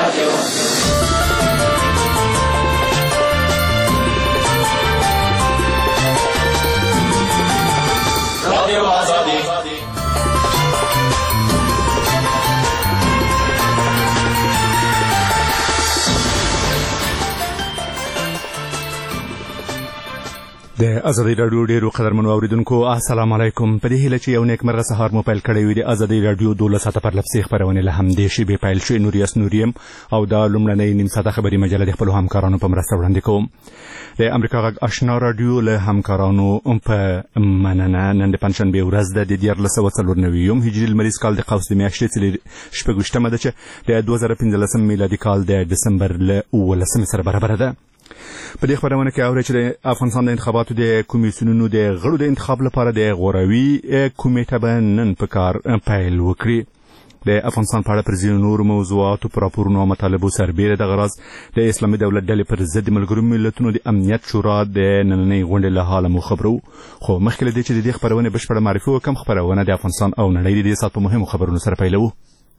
د ازادي رادیو ډیرو قدرمنو اوریدونکو السلام علیکم. په دې هیله چې یو نیکمرغه سهار مو پیل کړی وي. د ازادي رادیو 12 ساعته پر لپسې خبرونه له همدې شی به پیل شي. نوریاس نوریم او د لومړنۍ نیم ساعته خبري مجله د خپل همکارانو په مرسته وړاندې کوم. د امریکا غږ آشنا رادیو له همکارانو په مننه. نن د پنځشنبه ورځ د 1494 هجري لمریز کال د قوس د میاشتې شپږشتمه ده چې د 2015 میلادي کال د دسمبر له 19 سره برابر ده. په دې خبرونه کې اوري چې د افغانستان د انتخاباتو د کمیسیونونو د غړو د انتخاب لپاره د غوراوي کمیټه به نن په کار پیل وکړي. د افغانستان په اړه پر ځینو نورو موضوعاتو پر راپورونو او مطالبو سربیره د غرض د اسلامي دولت ډلې پر ضد ملګرو ملتونو د امنیت شورا د نننۍ غونډې له حاله مو خبرو. خو مخکې له دې چې د دې خبرونه بشپړه معرفي وکړم، خبرونه د افغانستان او نړۍ د دې ساعت په مهمو خبرونو سره پیلوو.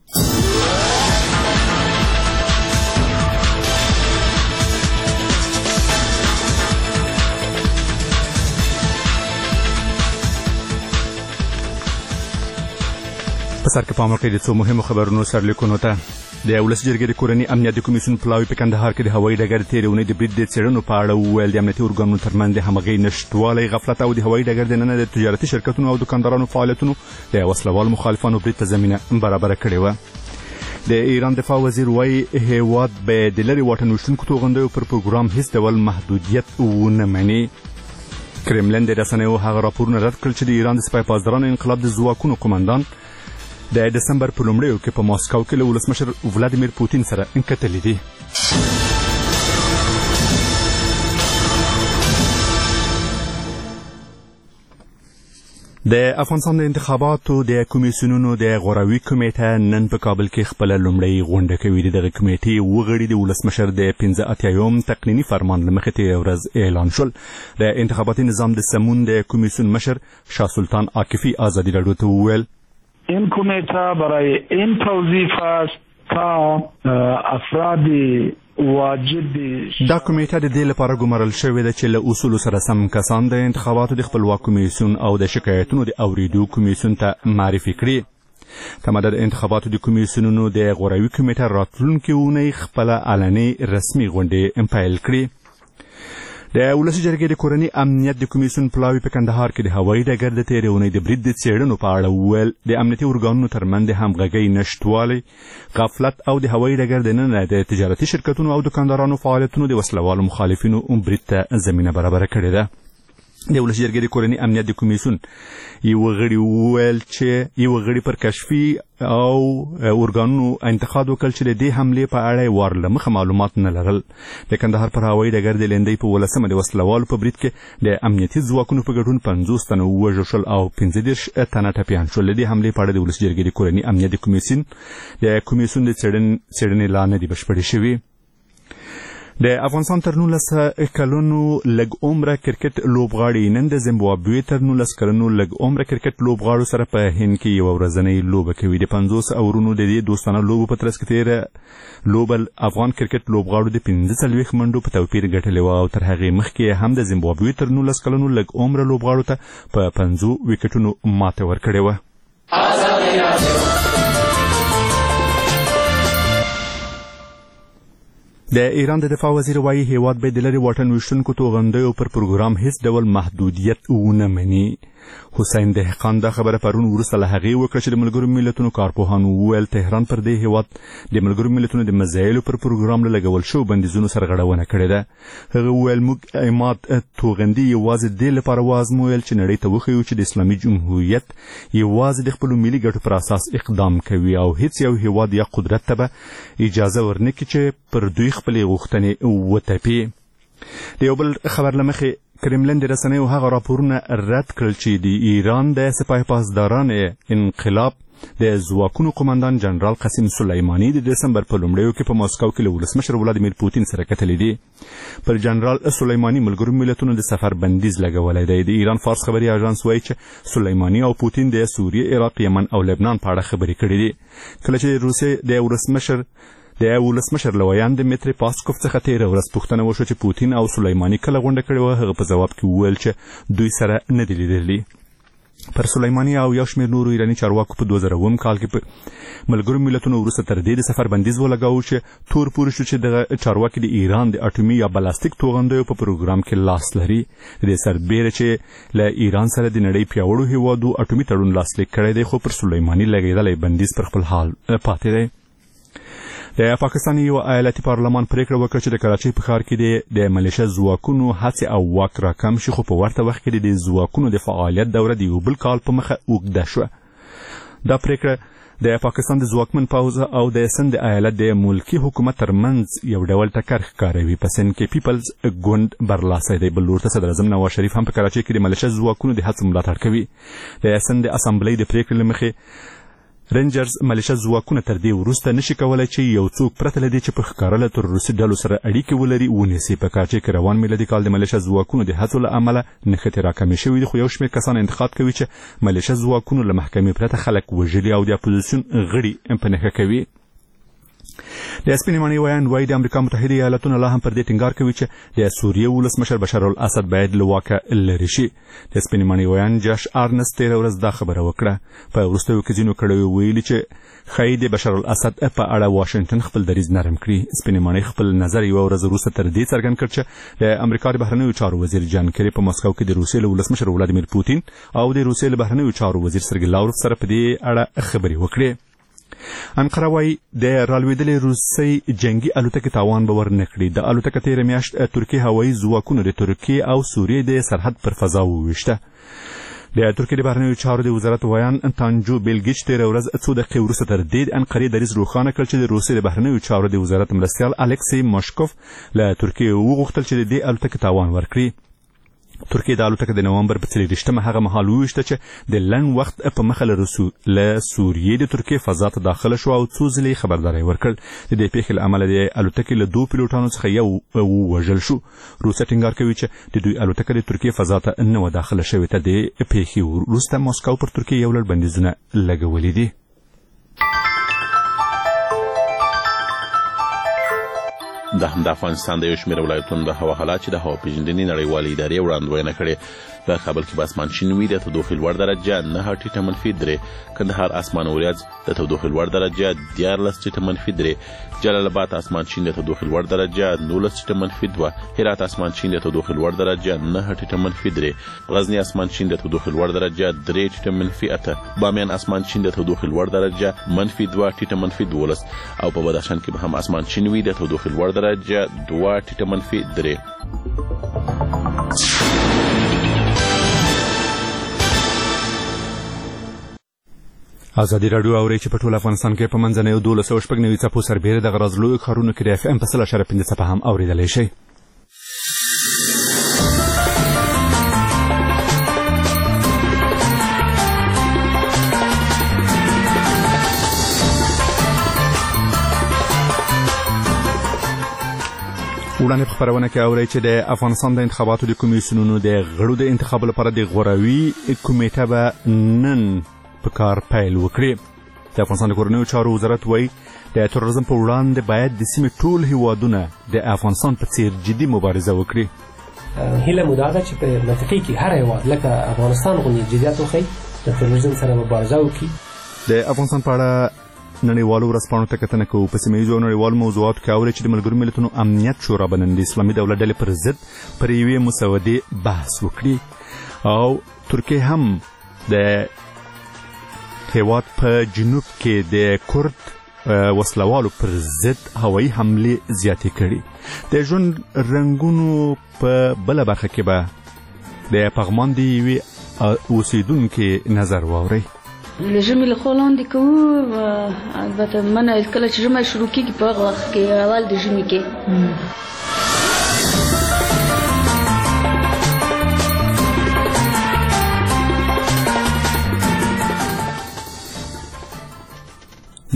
په سر کې پام وکړئ د څو مهمو خبرونو سرلیکونو ته. د ولس جرګې د کورني امنیت د کمیسیون پلاوي په کندهار کې د هوایي ډګر تېرې اونۍ د برید د څېړنو په اړه وویل د امنیتي ارګانونو ترمنځ د همغږۍ نشتوالی، غفلت او د هوایي ډګر دننه د تجارتي شرکتونو او دکاندارانو فعالیتونو د وسلوال مخالفانو برید ته زمینه برابره کړې وه. د ایران دفاع وزیر وایي هیواد به د لرې واټن ویشتونکو توغندیو پر پروګرام هیڅ ډول محدودیت ونه مني. کرملن د رسنیو هغه راپورونه رد کړل چې د ایران د سپای پاسدارانو انقلاب د ځواکونو قومندان د دسمبر په لومړیو کې په ماسکو کې له ولسمشر ولادیمیر پوتین سره کتلي دي. د افغانستان د انتخاباتو د کمیسیونونو د غوراوي کمیټه نن په کابل کې خپل لومړی غونډه کوي. دغه کمیټې وغړي د ولسمشر د 15 تقنینی فرمان له مخې تېره ورځ اعلان شول. د انتخاباتي نظام د سمون د کمیسیون مشر شاه سلطان عاکفی ازادي رادیو ته وویل این کمیته برای این توظیف است تا افراد واجد دا کمیټه د دې لپاره ګمارل شوې ده چې له اصولو سره سم کسان د انتخاباتو د خپلواک کمیسیون او د شکایتونو د اوریدو کمیسیون ته معرفي کړي. تمدد انتخاباتو د کمیسیونونو د غوراوي کمیټه راتلونکې اونۍ خپله علني رسمي غونډې پیل کړي. د ولسي جرګې د کورني امنیت د کمیسیون پلاوي په کندهار کې د هوایي ډګر د تېرې اونۍ د برید د څېړنو په اړه وویل د امنیتي ارګانونو ترمنځ د همغږۍ نشتوالی، غفلت او د هوایي ډګر دننه د تجارتي شرکتونو او دکاندارانو فعالیتونو د وسلوالو مخالفینو برید ته زمینه برابره کړې ده. د ولسي جرګې د کورني امنیت د کمیسیون یو غړي وویل چې یو غړي پر کشفي او ارګانونو انتقاد وکړ چې د دې حملې په اړه وار له مخه معلومات نه لرل. د کندهار پر هوایي ډګر د لیندۍ په 18 د وسلوالو په برید کې د امنیتي ځواکونو په ګډون 50 تنه ووژل شول او 15 تنه ټپیان شول. د دې حملې په اړه د ولسي جرګې د کورني امنیت د کمیسیون د څېړنې لا نه دي بشپړې شوي. د افغانستان تر 19 کلونو لږ عمره کرکټ لوبغاړي نن د زیمبابوې تر 19 کلونو لږ عمره کرکټ لوبغاړو سره په هند کې یو ورځنۍ لوبه کوي. د 50 اورونو د دې دوستانه لوبو په ترڅ کې تېره لوبه افغان کرکټ لوبغاړو د 45 منډو په توپیر ګټلې وه او تر هغې مخکې هم د زیمبابوې تر 19 کلونو لږ عمره لوبغاړو ته په 50 ویکټونو ماته ورکړې وه. د ایران د دفاع وزیر وایي هیواد به د لرې واټن ویشتونکو توغندیو پر پروګرام هیڅ ډول محدودیت ونه مني. حسین دهقان دا خبره پرون وروسته له هغې وکړه چې د ملګرو ملتونو کارپوهانو وویل تهران پر دې هیواد د ملګرو ملتونو د مزایلو پر پروګرام له لګول شوو بندیزونو سرغړونه کړې ده. هغه وویل موږ عماد توغندي یوازې دې لپاره وازمویل چې نړۍ ته وښیو چې د اسلامي جمهوریت یوازې د خپلو ملي ګټو پر اساس اقدام کوي او هیڅ یو هیواد یا قدرت ته به اجازه ورنکړي چې پر دوی خپلې غوښتنې وتپي. د یو بل خبر له مخې کرملن د رسنیو هغه راپورونه رد کړل چې د ایران د سپاه پاسداران انقلاب د ځواکونو قومندان جنرال قاسم سلیمانی د دسمبر په لومړیو کې په ماسکو کې له ولسمشر ولادیمیر پوتین سره کتلي دي. پر جنرال سلیمانی ملګرو ملتونو د سفر بندیز لګولی دی. د ایران فارس خبري اژانس وایي چې سلیمانی او پوتین د سوریې، عراق، یمن او لبنان په اړه خبرې کړې دي. کله چې روسیې د ولسمشر د ولسمشر له ویاند دمیتری پاسکوف څخه تېره ورځ پوښتنه وشوه چې پوتین او سلیماني کله غونډه کړې وه. هغه په جواب کې وویل چې دوی سره نه دي لیدلي. پر سلیماني او یو شمېر نورو ایراني چارواکو په 2000 کال کې په ملګرو ملتونو وروسته تر دې د سفر بندیز ولګاوه چې تور پورې شو چې دغه چارواکي د ایران د اټومي یا بلاستیک توغندیو په پروګرام کې لاس لري. د دې سربیره چې له ایران سره د نړۍ پیاوړو هیوادو اټومي تړون لاسلیک کړی دی، خو پر سلیماني لګېدلی بندیز پر خپل حال پاتې دی. د پاکستان یو ایالتي پارلمان پریکړه وکړه چې د کراچۍ په ښار کې د ملیشه ځواکونو هڅې او واک راکم شي، خو په ورته وخت کې د ځواکونو د فعالیت دوره د یو بل کال په مخه اوږده شوه. دا پریکړه د پاکستان د ځواکمن پوځ او د سند ایالت د ملکي حکومت ترمنځ یو ډول ټکر ښکاروي. په سند کې پیپلز ګوند برلاسی دی، بل لور ته صدر اعظم نواز شریف هم په کراچۍ کې د ملیشه ځواکونو د هڅو ملاتړ کوي. د سند اسامبلۍ د پریکړې له مخې رینجرز ملیشه ځواکونه تر دې وروسته نشي کولای چې یو څوک پرته له دې چې په ښکاره له تروریستي ډلو سره اړیکې ولري ونیسي. په کراچۍ کې روان میلادي کال د ملیشه ځواکونو د هڅو له امله نښتې راکمې شوي دي، خو یو شمېر کسان انتقاد کوي چې ملیشه ځواکونو له محکمې پرته خلک وژلي او د اپوزیسیون غړي په نښه کوي. د سپینې ماڼۍ ویاند وایي د امریکا متحده ایالتونه لا هم پر دې ټینګار کوي چې د سوریې ولسمشر بشار الاسد باید له واکه لرې شي. د سپینې ماڼۍ ویاند جاش آرنس تېره ورځ دا خبره وکړه. په وروستیو کې ځینو کړیو ویلي چې ښایي د بشار الاسد په اړه واشنګټن خپل دریځ نرم کړي. سپینې ماڼۍ خپل نظر یوه ورځ وروسته تر دې څرګند کړ چې د امریکا د بهرنیو چارو وزیر جان کری په مسکو کې د روسیې له ولسمشر ولادیمیر پوتین او د روسیې له بهرنیو چارو وزیر سرګی لاوروف سره په دې اړه خبرې وکړې. انقره وایي د رالوېدلې روسۍ جنگي الوتکې تاوان به ورنه کړي. د الوتکه تېره میاشت ترکیې هوایي ځواکونو د ترکیې او سوریې د سرحد پر فضا وویشته. د ترکیې د بهرنیو چارو د وزارت ویان تانجو بیلګیچ تېره ورځ څو دقیقې وروسته تر دې د انقرې دریځ روښانه کړ چې د روسیې د بهرنیو چارو د وزارت مرستیال الکسی ماشکوف له ترکیې وغوښتل چې د دې الوتکې تاوان ورکړي. ترکیې د الوتکه د نومبر په 23 هغه مهال وویشته چې د لنډ وخت په مخه له سوریې د ترکیې فضا ته داخله شو او څو ځلې خبرداری ورکړ. د دې پیښې له امله د الوتکې له 2 پیلوټانو څخه یو ووژل شو. روسیه ټینګار کوي چې د دوی الوتکه د ترکیې فضا ته نه وه داخله شوې. ته د پیښې وروسته ماسکو پر ترکیې یو لړ بندیزونه لګولي دي. د افغانستان د یو شمېر ولایتونو د هوا حالات چې د هوا پیژندنې نړیوالې ادارې وړاندوینه کړې. په کابل کې به اسمان شین وي، د تودوخې لوړ درجه 9 ټیټه منفي 3. کندهار اسمان وریځ، د تودوخې لوړ درجه 14 ټیټه منفي 3. جلال آباد اسمان شین، د تودوخې لوړ درجه 19 ټیټه منفي 2. هرات اسمان شین، د تودوخې لوړ درجه 9 ټیټه منفي 3. غزنی اسمان شین، د تودوخې لوړ درجه 3 ټیټه منفي 8. بامیان اسمان شین، د تودوخې لوړ درجه -2 ټیټه منفي 12. او په بدخشان کې به هم اسمان شین وي، د تودوخې لوړ درجه 2 ټیټه منفي 3. ازادي راډیو اوري چې په ټول افغانستان کې په منځنیو 12 څپو سربیره د غرض لوی ښارونو کې د FM په 0.5 څپه هم اورېدلی شي. وړاندې په خپرونه کې اورئ چې د افغانستان د انتخاباتو د کمیسیونونو د غړو د انتخاب لپاره د غوراوي کمیټه به نن په کار پیل وکړي. د افغانستان د کورنیو چارو وزارت وایي د تروریزم په وړاندې باید د سیمې ټول هیوادونه د افغانستان په څیر جدي مبارزه وکړي. هیله مو دا ده چې په منطقې کې هر هیواد لکه افغانستان غوندې جدیت وښیي، د تروریزم سره مبارزه وکړي. د افغانستان په اړه نړیوالو ورځپاڼو ته کتنه کوو. په سیمه ییزو نړیوالو موضوعاتو کې اورئ چې د ملګرو ملتونو امنیت شورا به نن د اسلامي دولت ډلې پر ضد پر یوې مسودې بحث وکړي. او ترکیه هم د هیواد په جنوب کې د کورد وسلوالو پر ضد هوایي حملې زیاتې کړي. د ژوند رنګونو په بله برخه کې به د پغمان د یوې اوسیدونکې نظر واورئ. له ژمي له خوا لاندې کوو. البته من کله چې ژمی شروع کېږي په هغه وخت کې اول د ژمي کې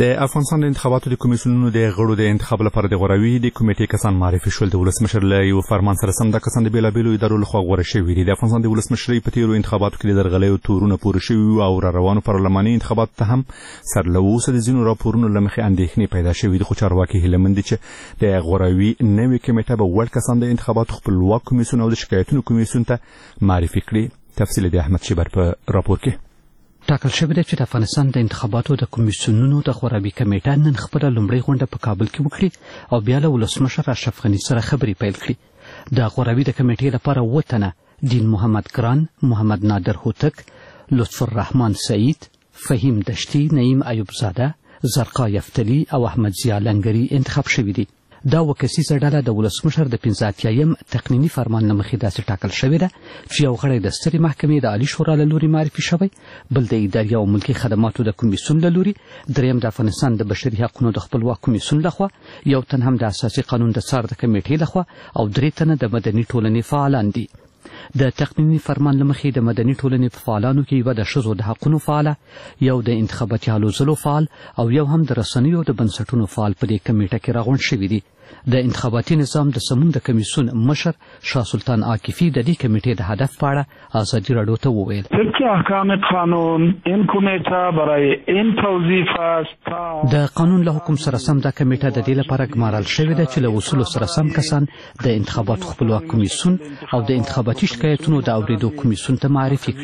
د افغانستان د انتخاباتو د کمیسیونونو د غړو د انتخاب لپاره د غوراوي د کمیټې کسان معرفي شول. د ولسمشر له یو فرمان سره سم دا کسان د بیلابیلو ادارو لخوا غوره شوي دي. د افغانستان د ولسمشرۍ په تیرو انتخاباتو کې د درغلیو تورونه پوره شوي او را روانو پارلماني انتخاباتو ته هم سر له اوسه د ځینو راپورونو له مخې اندېښنې پیدا شوي دي، خو چارواکي هیله مند دي چې د غوراوي نوې کمیټه به وړ کسان د انتخاباتو خپلواک کمیسیون او د شکایتونو کمیسیون ته معرفي کړي. تفصیل د احمد شیبر په راپور کې ټاکل شوی دی چې د افغانستان د انتخاباتو د کمیسیونونو د غوراوي کمیټه نن خپله لومړۍ غونډه په کابل کې وکړي او بیا له ولسمشر اشرف غني سره خبرې پیل کړي. د غوراوي د کمیټې لپاره 7 تنه دین محمد ګران، محمد نادر هوتک، لطف الرحمن سعید، فهیم دشتی، نعیم ایوب زاده، زرقا یفتلی او احمد ضیا لنګري انتخاب شوي دي. دا وکسیزه ډله د ولسمشر د 85یم تقنیني فرمان له مخې داسې ټاکل شوې ده چې یو غړی د سترې محکمې د عالي شورا له لوري معرفي شوی، بل د اداري او ملکي خدماتو د کمیسیون له لوري، دریم د افغانستان د بشري حقوقو د خپلواک کمیسیون لخوا، یو تن هم د اساسي قانون د څار د کمیټې لخوا او 3 تنه د مدني ټولنې فعالان دي. د تقنیني فرمان له مخې د مدني ټولنې په فعالانو کې یوه د ښځو د حقونو فعاله، یو د انتخاباتي هلو ځلو فعال او یو هم د رسنیو د بنسټونو فعال په دې کمیټه کې راغونډ شوي دي. د انتخاباتي نظام د سمون د کمیسیون مشر شاه سلطان عاکفي د دې کمیټې د هدف په اړه ازادي راډیو ته وویل: طبق احکام قانون این کمیټه برای این توظیف است. د قانون له حکم سره سم دا کمیټه د دې لپاره ګمارل شوې ده چې له اصولو سره سم کسان د انتخاباتو خپلواک کمیسیون او د انتخاباتي شکایتونو د اوریدو کمیسیون ته معرفي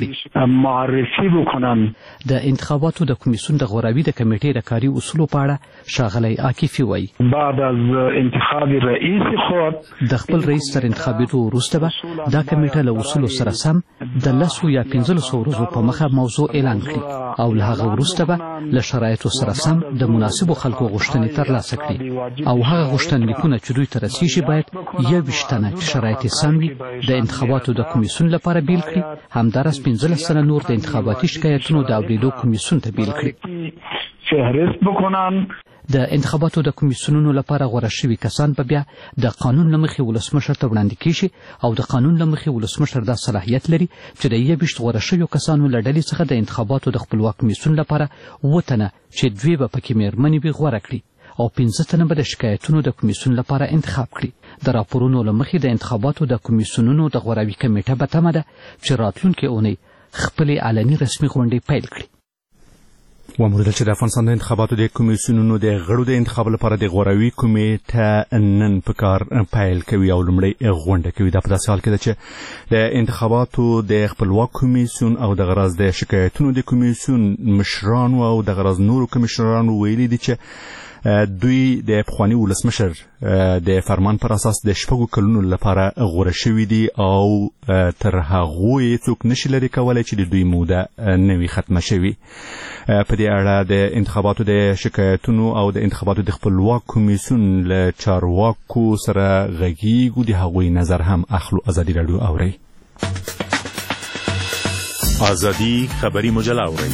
بکنن. د انتخاباتو د کمیسیون د غوراوي د کمیټې د کاري اصولو په اړه ښاغلی عاکفي وایي: بعد از انتخاب رئیس خود د خپل رئیس تر انتخابېدو وروسته به دا کمیټه له اصولو سره سم د 10 یا 15 ورځو په مخه موضوع اعلان کړي او له هغه وروسته به له شرایطو سره سم د مناسبو خلکو غوښتنې ترلاسه کړي او هغه غوښتنلیکونه چې دوی ته رسیږي باید 21 تنه چې شرایط یې سم وي د انتخاباتو د کمیسیون لپاره بیل کړي، همداراز 15 تنه نور د انتخاباتي شکایتونو د اوریدو کمیسیون ته بیل کړي. فهرست بکنن. د انتخاباتو د کمیسیونونو لپاره غوره شوي کسان به بیا د قانون له مخې ولسمشر ته وړاندې کیږي او د قانون له مخې ولسمشر دا صلاحیت لري چې د 21 غوره شویو کسانو له ډلې څخه د انتخاباتو د خپلواک کمیسیون لپاره 7 تنه چې 2 به پکې میرمنې وي غوره کړي او 15 تنه به د شکایتونو د کمیسیون لپاره انتخاب کړي. د راپورونو له مخې د انتخاباتو د کمیسیونونو د غوراوي کمیټه به تمه ده چې راتلونکې اونۍ خپلې علني رسمي غونډې پیل کړي. وموندل چې د افغانستان د انتخاباتو د کمیسیونونو د غړو د انتخاب لپاره د غوراوي کمیټه نن په کار پیل کوي او لومړی غونډه کوي. دا په داسې حال کې ده چې د انتخاباتو د خپلواک کمیسیون او د غرض د شکایتونو د کمیسیون مشرانو او د غرض نورو کمیشنرانو ویلي دي چې دوی د پخواني ولسمشر د فرمان پر اساس د 6 کلونو لپاره غوره شوي دي او تر هغو یې څوک نشي لرې کولی چې د دوی موده نه وي ختمه شوي. په دې اړه د انتخاباتو د شکایتونو او د انتخاباتو د خپلواک کمیسیون له چارواکو سره غږیږو، د هغوی نظر هم اخلو. ازادي راډیو اورئ. ازادي خبري مجله اورئ.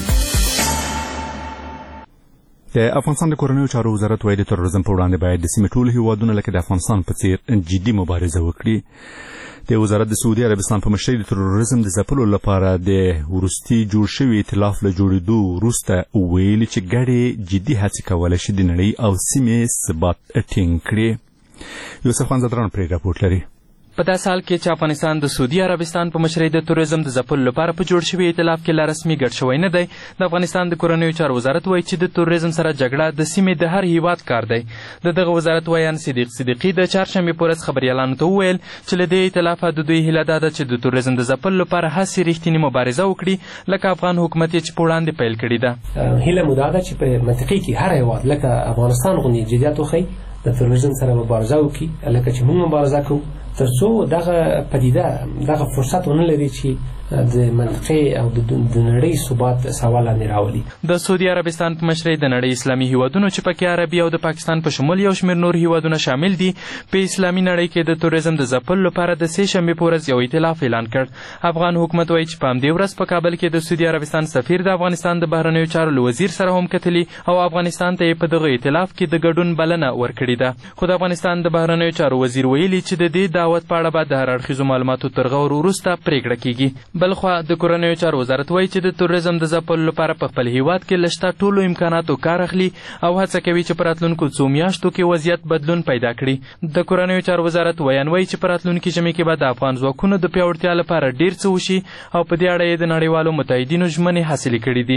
د افغانستان د کورنیو چارو وزارت وايي د تروریزم په وړاندې باید د سیمې ټول هیوادونه لکه د افغانستان په څیر جدي مبارزه وکړي. د وزارت د سعودي عربستان په مشرۍ د تروریزم د ځپلو لپاره د وروستي جوړ شوي ائتلاف له جوړېدو وروسته ویلي چې ګډې جدي هڅې کولی شي د نړۍ او سیمې ثبات ټینګ کړي. یوسف خان زدران پرې راپورټ لري. په داسې حال کې چې افغانستان د سعودي عربستان په مشرۍ د تروریزم د ځپلو لپاره په جوړ شوي ائتلاف کې لا رسمي ګډ شوی نه دی، د افغانستان د کورنیو چارو وزارت وایي چې د تروریزم سره جګړه د سیمې د هر هیواد کار دی. د دغه وزارت وایان صدیق صدیقي د چهارشنبې په ورځ خبریالانو ته وویل چې له دې ائتلافه د دوی هیله دا ده چې د تروریزم د ځپلو لپاره هسې رښتینې مبارزه وکړي لکه افغان حکومت یې چې په وړاندې پیل کړې ده. هیله مو دا ده چې په منطقې کې هر هیواد لکه افغانستان غوندې جدیت وښیي، د تروریزم سره مبارزه وکړي لکه چې موږ مبارزه کوو، تر څو دغه پدیده دغه فرصت ونه لري چې د منطقې او د نړۍ ثبات سوال لاندې راولي. د سعودي عربستان په مشرۍ د نړۍ اسلامي هیوادونو چې پکې عربي او د پاکستان په شمول یو شمېر نور هیوادونه شامل دي په اسلامي نړۍ کې د تروریزم د ځپلو لپاره د سې شنبې په ورځ یو ائتلاف اعلان کړ. افغان حکومت وایي چې په همدې ورځ په کابل کې د سعودي عربستان سفیر د افغانستان د بهرنیو چارو له وزیر سره هم کتلي او افغانستان ته یې په دغه ائتلاف کې د ګډون بلنه ورکړې ده. خو د افغانستان د بهرنیو چارو وزیر ویلي چې د دې دعوت په اړه به د هر اړخیزو معلوماتو تر غور وروسته پرېکړه کیږي. بلخوا د کورنیو چارو وزارت وایي چې د توریزم د ځپلو لپاره په خپل هیواد کې له شته ټولو امکاناتو کار اخلي او هڅه کوي چې په راتلونکو څو میاشتو کې وضعیت بدلون پیدا کړي. د کورنیو چارو وزارت ویان وایي چې په راتلونکي ژمي کې به د افغان ځواکونو د پیاوړتیا لپاره ډېر څه وشي او په دې اړه یې د نړیوالو متحدینو ژمنې حاصلې کړي دي.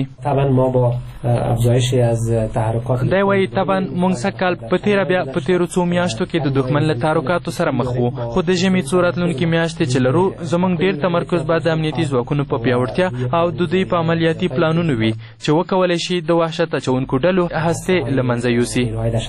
دی وایي طبعا موږ سږکال په تېره بیا په تېرو څو میاشتو کې د دښمن له تحرکاتو سره مخ وو، خو د ژمي څو راتلونکي میاشتې چې لرو زموږ ډېر تمرکز به د امنیتي ځواکونو په پیاوړتیا او د دوی په عملیاتي پلانونو وي چې وکولی شي د وحشت اچونکو ډلو هستې له منځه یوسي.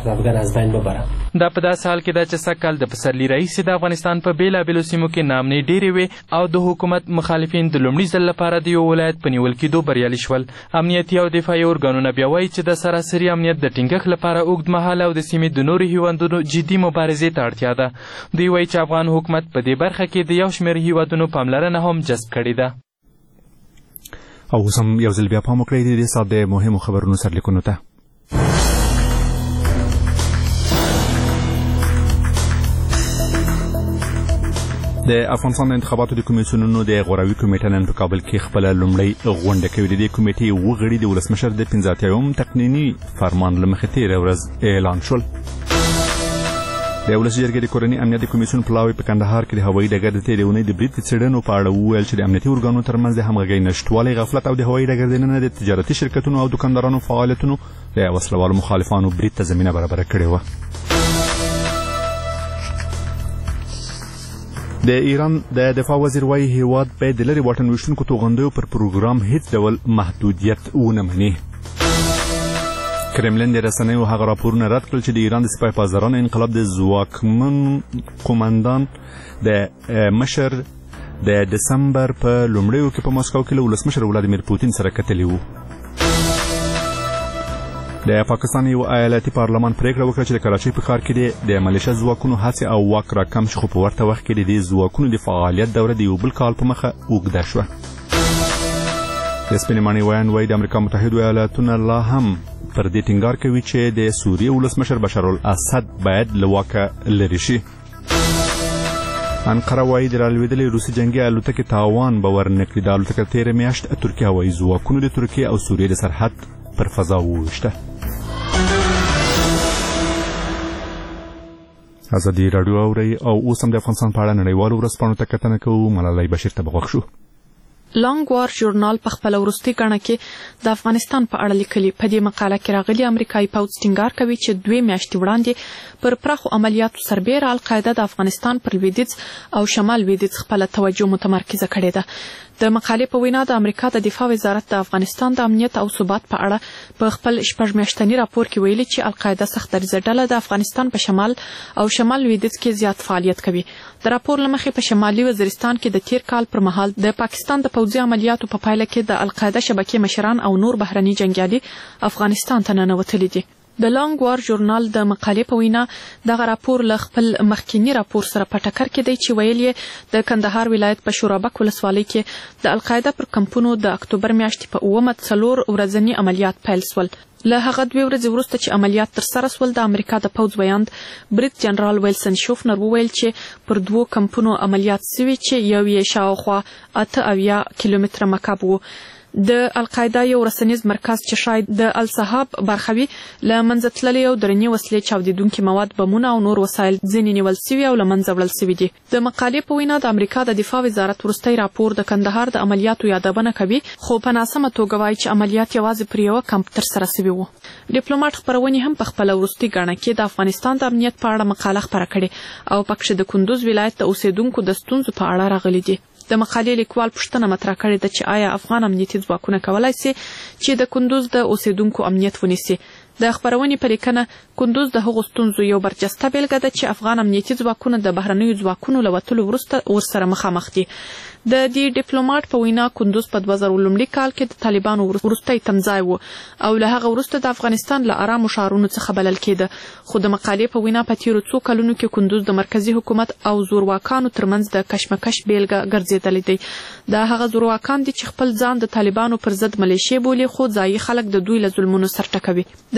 دا په داسې حال کې ده چې سږکال د پسرلي راهیسې د افغانستان په بېلابېلو سیمو کې ناامنۍ ډېرې وې او د حکومت مخالفین د لومړي ځل لپاره د یو ولایت په نیول کېدو بریالي شول. امنیتي او دفاعي ارګانونه بیا وایي چې د سراسري امنیت د ټینګښت لپاره اوږدمهاله او د سیمې د نورو هیوادونو جدي مبارزې ته اړتیا ده. دوی وایي چې افغان حکومت په دې برخه کې د یو شمېر هیوادونو پاملرنه هم جذب کړې ده. او اوس هم یو ځل بیا پام وکړئ د دې ساعت د مهمو خبرونو سرلیکونو ته. د افغانستان د انتخاباتو د کمیسیونونو د غوراوي کمیټه نن په کابل کې خپله لومړۍ غونډه کوي. د دې کمیټې اووه غړي د ولسمشر د 85م تقنیني فرمان له مخې تېره ورځ اعلان شول. د ولس جرګې د کورني امنیت د کمیسیون پلاوی په کندهار کې د هوایي ډګر د تېرې اونۍ د برید د څېړنو په اړه وویل چې د امنیتي ارګانونو ترمنځ د همغږۍ نشتوالی، غفلت او د هوایي ډګر دننه د تجارتي شرکتونو او دوکاندارانو فعالیتونو د وسلوالو مخالفانو برید ته زمینه برابره کړې وه. د ایران د دفاع وزیر وایي هیواد باید د لرې واټن ویشتونکو توغندیو پر پروګرام هیڅ ډول محدودیت ونه مني. کرملین د رسنیو هغه راپورونه رد کړل چې د ایران د سپاه پاسدارانو انقلاب د ځواکمن قومندان د مشر د دسمبر په لومړیو کې په مسکو کې له ولسمشر ولادیمیر پوتین سره کتلي وو. د پاکستان یو ایالتي پارلمان پریکړه وکړه چې د کراچۍ په ښار کې د ملیشه ځواکونو هڅې او واک راکم شي، خو په ورته وخت کې د دې ځواکونو د فعالیت دوره د یو بل کال په مخه اوږده شوه. د سپینې ماڼۍ ویان وایي د امریکا متحدو ایالتونه لا هم پر دې ټینګار کوي چې د سوریې ولسمشر بشارالاسد باید له واکه لرې شي. انقره وایي د رالوېدلې روسي جنګي الوتکې تاوان به ورنکړي. د الوتکه تېره میاشت ترکیه هوایي ځواکونو د ترکیې او سوریې د سرحد پر فضا وویشته. ازادي راډیو اورئ او اوس هم د افغانستان په اړه نړیوالو ورځپاڼو ته کتنه کوو. ملالۍ بشیر ته به غوږ شو. لانګ وار ژورنال په خپل وروستي ګڼه کې د افغانستان په اړه لیکلي. په دې مقاله کې راغلي امریکایي پوځ ټینګار کوي چې 2 میاشتې وړاندې پر پراخو عملیاتو سربیره القاعده د افغانستان پر لویدیځ او شمال لویدیځ خپله توجه متمرکزه کړې ده. د مقالې په وینا د امریکا د دفاع وزارت د افغانستان د امنیت او ثبات په اړه په خپل 6 میاشتني راپور کې ویلي چې القاعده سخت دریځه ډله د افغانستان په شمال او شمال لویدیځ کې زیات فعالیت کوي. د راپور له مخې په شمالي وزیرستان کې د تیر کال پر مهال د پاکستان د پوځي عملیاتو په پایله کې د القاعده شبکې مشران او نور بهرني جنګیالي افغانستان ته ننوتلي دي. د لانګ وار ژورنال د مقالې په وینا دغه راپور له خپل مخکینی راپور سره په ټکر کې دی چې ویل یې د کندهار ولایت په شورابک ولسوالۍ کې د القاعده پر کمپونو د اکتوبر میاشتې په 4 ورځني عملیات پیل شول. له هغه 2 ورځې وروسته چې عملیات ترسره شول د امریکا د پوځ ویاند برید جنرال ویلسن شوفنر وویل چې پر 2 کمپونو عملیات شوي چې یو یې شاوخوا 8 کیلومتره مکعب و. د القاعده یو رسنیز مرکز چې شاید د الصحاب برخوي له منځه تللي او درنې وسلې چاودیدونکي مواد، بمونه او نور وسایل ځینې نیول سوي او له منځه وړل سوي دي. د مقالې په وینا د امریکا د دفاع وزارت وروستی راپور د کندهار د عملیاتو یادونه کوي، خو په ناسمه توګه وایي چې عملیات یوازې پر یوه کمپ ترسره سوي وو. ډیپلوماټ خپرونې هم په خپله وروستي ګڼه کې د افغانستان د امنیت په اړه مقاله خپره کړې او پکښې د کندوز ولایت د اوسېدونکو د ستونزو په اړه راغلي دي. د مقالې لیکوال پوښتنه مطرح کړې ده چې آیا افغان امنیتي ځواکونه کولی سي چې د کندوز د اوسېدونکو امنیت ونیسي. د خپرونې په لیکنه کندوز د هغو ستونزو یو برجسته بیلګه ده چې افغان امنیتي ځواکونه د بهرنیو ځواکونو له وتلو وروسته ورسره مخامخ دي. د دې ډیپلوماټ په وینا کندوز په 2000 کال کې د طالبانو وروستی تمځای و او له هغه وروسته د افغانستان له آرامو ښارونو څخه بلل کېده، خو د مقالې په وینا په تیرو 2 کلونو کې کندوز د مرکزي حکومت او زورواکانو ترمنځ د کشمکش بیلګه ګرځېدلی دی. دا هغه زورواکان دي چې خپل ځان د طالبانو پر ضد ملیشې بولي، خو ځایي خلک د دوی له ظلمونو سر ټکوي. د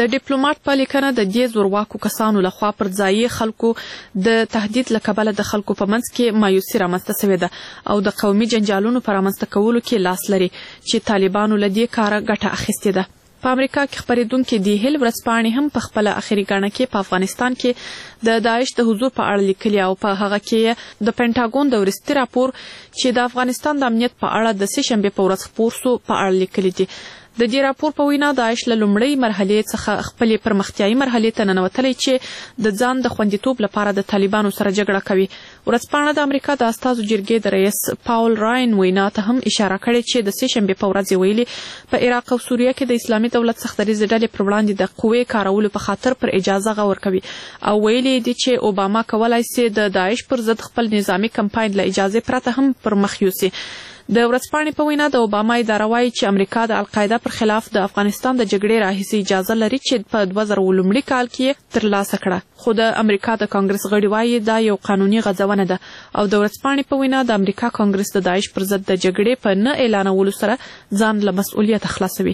د ډیپلوماټ په لیکنه د دې زورواکو کسانو لخوا پر ځایي خلکو د تهدید له کبله د خلکو په منځ کې مایوسي رامنځته شوې ده او د قومي جنجالونو په رامنځته کولو کې لاس لري چې طالبانو له دې کاره ګټه اخیستې ده. په امریکا کې خپرېدونکې دی هیل ورځپاڼې هم په خپله اخري ګڼه کې په افغانستان کې د داعش د حضور په اړه لیکلي او په هغه کې د پینټاګون د وروستي راپور چې د افغانستان د امنیت په اړه د سه شنبې په ورځ خپور سو په اړه لیکلي دي. د دې راپور په وینا داعش له لومړۍ مرحلې څخه خپلې پرمختیایي مرحلې ته ننوتلی چې د ځان د خوندیتوب لپاره د طالبانو سره جګړه کوي. ورځپاڼه د امریکا د استازو جرګې د رئیس پاول راین وینا ته هم اشاره کړې چې د سه شنبې په ورځ ویلي په عراق او سوریه کې د اسلامي دولت سختدریزې ډلې پر وړاندې د قوې کارولو په خاطر پر اجازه غور کوي او ویلي دي چې اوباما کولای سي د داعش پر ضد خپل نظامي کمپاین له اجازې پرته هم پر مخ یوسي. د ورځپاڼې په وینا د اوباما اداره وایي چې امریکا د القاعده پر خلاف د افغانستان د جګړې راهیسې اجازه لري چې په 2000 کال کې ترلاسه کړه، خو د امریکا د کانګرس غړي وایي دا یو قانوني غځونه ده او د ورځپاڼې په وینا د امریکا کانګرس د داعش پر ضد د جګړې په نه اعلانولو سره ځان له مسؤلیت خلاصوي.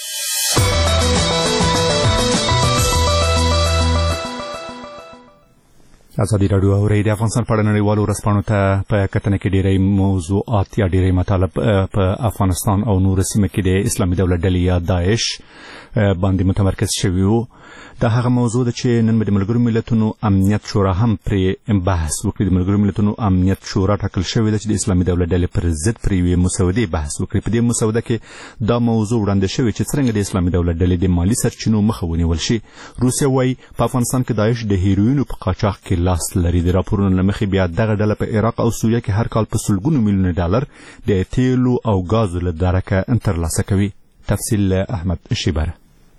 ازادي راډیو اوري د افغانستان په اړه نړیوالو ورځپاڼو ته په کتنه کې ډېری موضوعات یا ډېری مطالب په افغانستان او نور سیمه کې د اسلامي دولت ډلې یا داعش باندې متمرکز شوي وو. دا هغه موضوع ده چې نن د ملګرو ملتونو امنیت شورا هم پرې بحث وکړي. د ملګرو ملتونو امنیت شورا ټاکل شوې ده چې د اسلامي دولت ډلې پر ضد پر یوې مسودې بحث وکړي. په دې مسوده کې دا موضوع وړاندې شوې چې څرنګه د اسلامي دولت ډلې د مالي سرچینو مخه ونیول شي. روسیه وایي په افغانستان کې داعش د هیروینو په قاچاق کې لاس لري. د راپورونو له مخې بیا دغه ډله په عراق او سوریه کې هر کال په سلګونو میلیونه ډالر د تیلو او ګازو له درکه ترلاسه کوي. تفصیل احمد شیبر.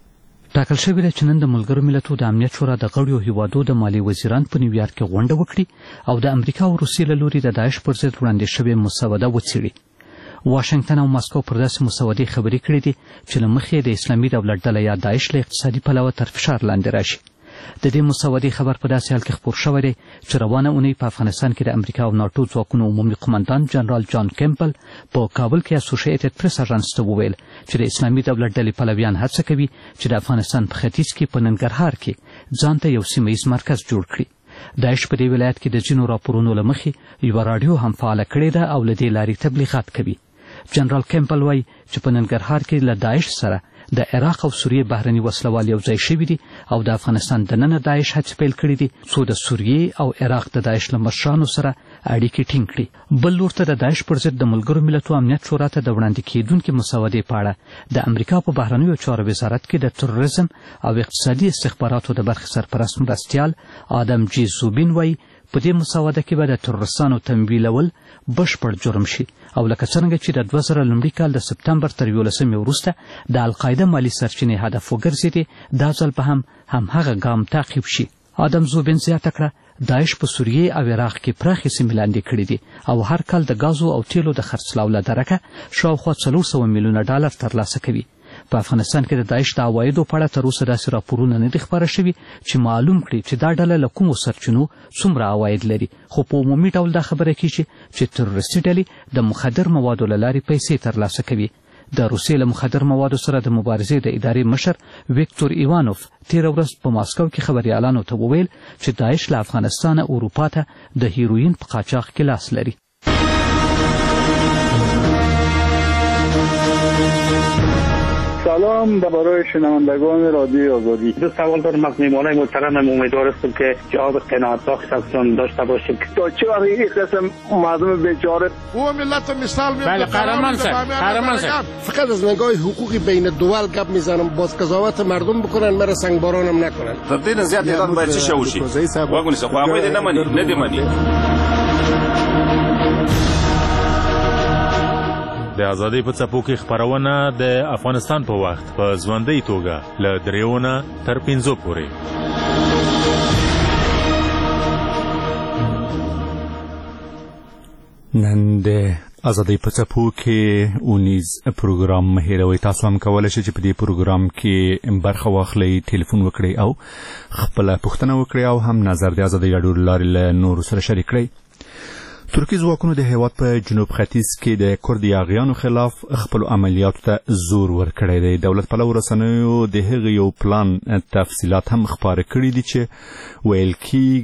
ټاکل شوې ده چې نن د ملګرو ملتونو د امنیت شورا د غړیو هیوادو د مالي وزیران په نیویارک کې غونډه وکړي او د امریکا او روسیې له لوري د داعش پر ضد وړاندې شوې مسوده وڅېړي. واشنګټن او ماسکو پر داسې مسودې خبرې کړې دي چې له مخې د اسلامي دولت ډله یا داعش له اقتصادي پلوه تر فشار لاندې راشي. د دې مسودې خبر په داسې حال کې خپور شوی دی چې روانه اونۍ په افغانستان کې د امریکا او ناټو ځواکونو عمومي قماندان جنرال جان کیمپل په کابل کې اسوسییټډ پریس اژانس ته وویل چې د اسلامي دولت ډلې پلویان هڅه کوي چې د افغانستان په ختیځ کې په ننګرهار کې ځان ته یو سیمهییز مرکز جوړ کړي. داعش په دې ولایت کې د ځینو راپورونو له مخې یوه راډیو هم فعاله کړې ده او له دې لارې تبلیغات کوي. جنرال کیمپل وایي چې په ننګرهار کې له داعش سره د عراق او سوریې بهرني وسلوال یو ځای شوي دي او د افغانستان دننه داعش هڅې پیل کړي دي څو د سوریې او عراق د داعش له مشرانو سره اړیکې ټینګ کړي. بل لور ته د داعش پر ضد د ملګرو ملتونو امنیت شورا ته د وړاندې کېدونکې مسودې په اړه د امریکا په بهرنیو چارو وزارت کې د تروریزم او اقتصادي استخباراتو د برخې سرپرست مرستیال آدم جی زوبین وایي په دې مسوده کې به د تروریستانو تمویلول بشپړ جرم شي او لکه څرنګه چې د 2000 کال د سپتمبر تر 11 وروسته د القاعده مالي سرچینې هدف وګرځېدې دا ځل به هم هغه ګام تعقیب شي. آدم زوبین زیاته کړه داعش په سوریې او عراق کې پراخې سیمې لاندې کړي دي او هر کال د ګازو او تیلو د خرڅلاو له درکه شاوخوا 400 میلیونه ډالر ترلاسه کوي. په افغانستان کې د داعش د عوایدو په اړه تر اوسه داسې راپورونه نه دي خپاره شوي چې معلوم کړي چې دا ډله له کومو سرچینو څومره عواید لري، خو په عمومي ډول دا خبره کیږي چې تروریستي ډلې د مخدر موادو له لارې پیسې ترلاسه کوي. د روسیې له مخدر موادو سره د مبارزې د ادارې مشر ویکتور ایوانوف تېره ورځ په ماسکو کې خبریالانو ته وویل چې داعش له افغانستانه اروپا ته د هیروین په قاچاق کې لاس لري. سلام برای شنوندگان رادیو آزادی. دو سوال دارم از میهمانان محترمم. امیدوار هستم که جواب قناعت‌بخش ازتون داشته باشیم. تا چه وقت این قسم مردم بیچاره او ملت مثال میاد. بله قهرمان شد. فقط از نگاه حقوقی بین دول گپ میزنم، باز قضاوت مردم بکنن، مرا سنگبارانم نکنن. تبدیل زیاد ایران باید چه شوشی؟ واگونی سه خواهی نمانی. د ازادۍ په څپو کې خپرونه د افغانستان په وخت په ژوندۍ توګه له 3 تر 5 پورې. نن د ازادۍ په څپو کې اونیز پروګرام مهیروي. تاسو هم کولی شئ چې په دې پروګرام کې برخه واخلئ، ټلیفون وکړئ او خپله پوښتنه وکړئ او هم نظر د ازادۍ راډیو له لارې له نورو سره شریک کړئ. ترکي ځواکونو د هیواد په جنوب ختیځ کې د کورد یاغیانو خلاف خپل عملیاتو ته زور ورکړی دی. دولت پلو رسنیو د هغه یو پلان تفصیلات هم خپاره کړي دي چې ویل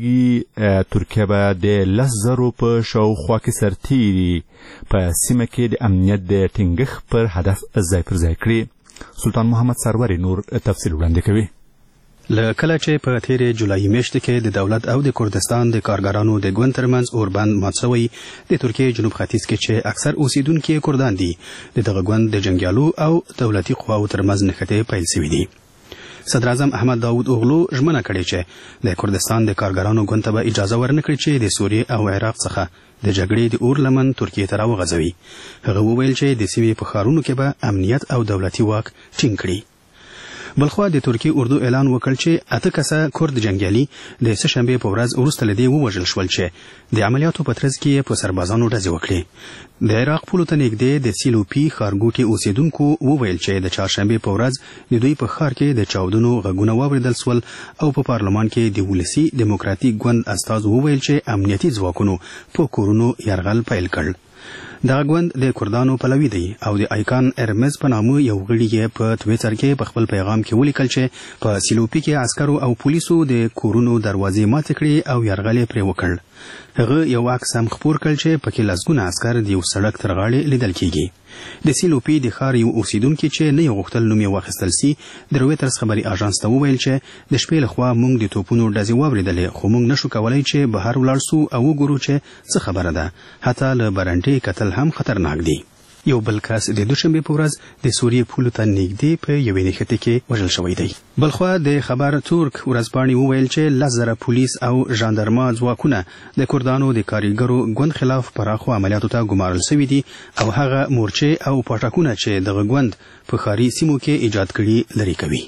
کېږي ترکیه به د 10,000 په شاوخوا کې سرتیري په سیمه کې د امنیت د ټینګښت پر هدف ځای پر ځای کړي. سلطان محمد سروري نور تفصیل وړاندې کوي. کله چې په تیرې جولای میاشت کې د دولت او د کردستان د کارګرانو د ګوند ترمنځ اوربند مات شوی، د ترکیې جنوب ختیځ کې چې اکثر اوسیدونکي کردان دي، د دغه ګوند د جنګیالو او دولتي قواو ترمنځ نښتې پیل شوې دي. صدر اعظم احمد داود اوغلو ژمنه کړې چې د کردستان د کارګرانو ګوند ته به اجازه ورنکړي چې د سوریې او عراق څخه د جګړې د اور لمن ترکیې ته راوغځوي. هغه وویل چې د سیمې په ښارونو کې به امنیت او دولتي واک ټینګ کړي. بلخوا د ترکیې اردو اعلان وکړ چې 8 کسه کورد جنګیالي د سهشنبې په ورځ وروسته له دې ووژل شول چې د عملیاتو په ترڅ کې په سربازانو ډزې وکړې. د عراق پولو ته نږدې د سیلوپي ښارګوټي اوسیدونکو وویل چې د چهارشنبې په ورځ د دوی په ښار کې د چاودنو غږونه واوریدل شول او په پارلمان کې د ولسي دیموکراتیک ګوند استازو وویل چې امنیتي ځواکونو په کورونو یرغل پیل کړ. دغه ګوند د کردانو پلوي دی او د آیکان ارمز په نامه یو غړي یې په ټویټر کې په خپل پیغام کې ولیکل چې په سیلوپي کې عسکرو او پولیسو د کورونو دروازې ماتې کړې او یرغل یې پرې وکړ. هغه یو عکس هم خپور کړ چې پکې لسګونه عسکر د یو سړک تر غاړې لیدل کېږي. د سیلوپي د ښار یو اوسیدونکي چې نه یې غوښتل نوم یې واخیستل سي د رویټرز خبري اژانس ته وویل چې د شپې لخوا موږ د توپونو ډزې واورېدلې، خو موږ نشو کولی چې بهر ولاړ سو او وګورو چې څه خبره ده. حتی له برنډې کتل هم خطرناک دی. یو بل کس د دوشنبې په ورځ د سوریې پولو ته نږدې په یوې نښتې کې وژل شوی دی. بلخوا د خبر تورک ورځپاڼې وویل چې 10,000 پولیس او ژاندارما ځواکونه د کردانو د کارګرو ګوند خلاف پراخو عملیاتو ته ګمارل شوي دي او هغه مورچې او پاټکونه چې دغه ګوند په ښاري سیمو کې ایجاد کړي لرې کوي.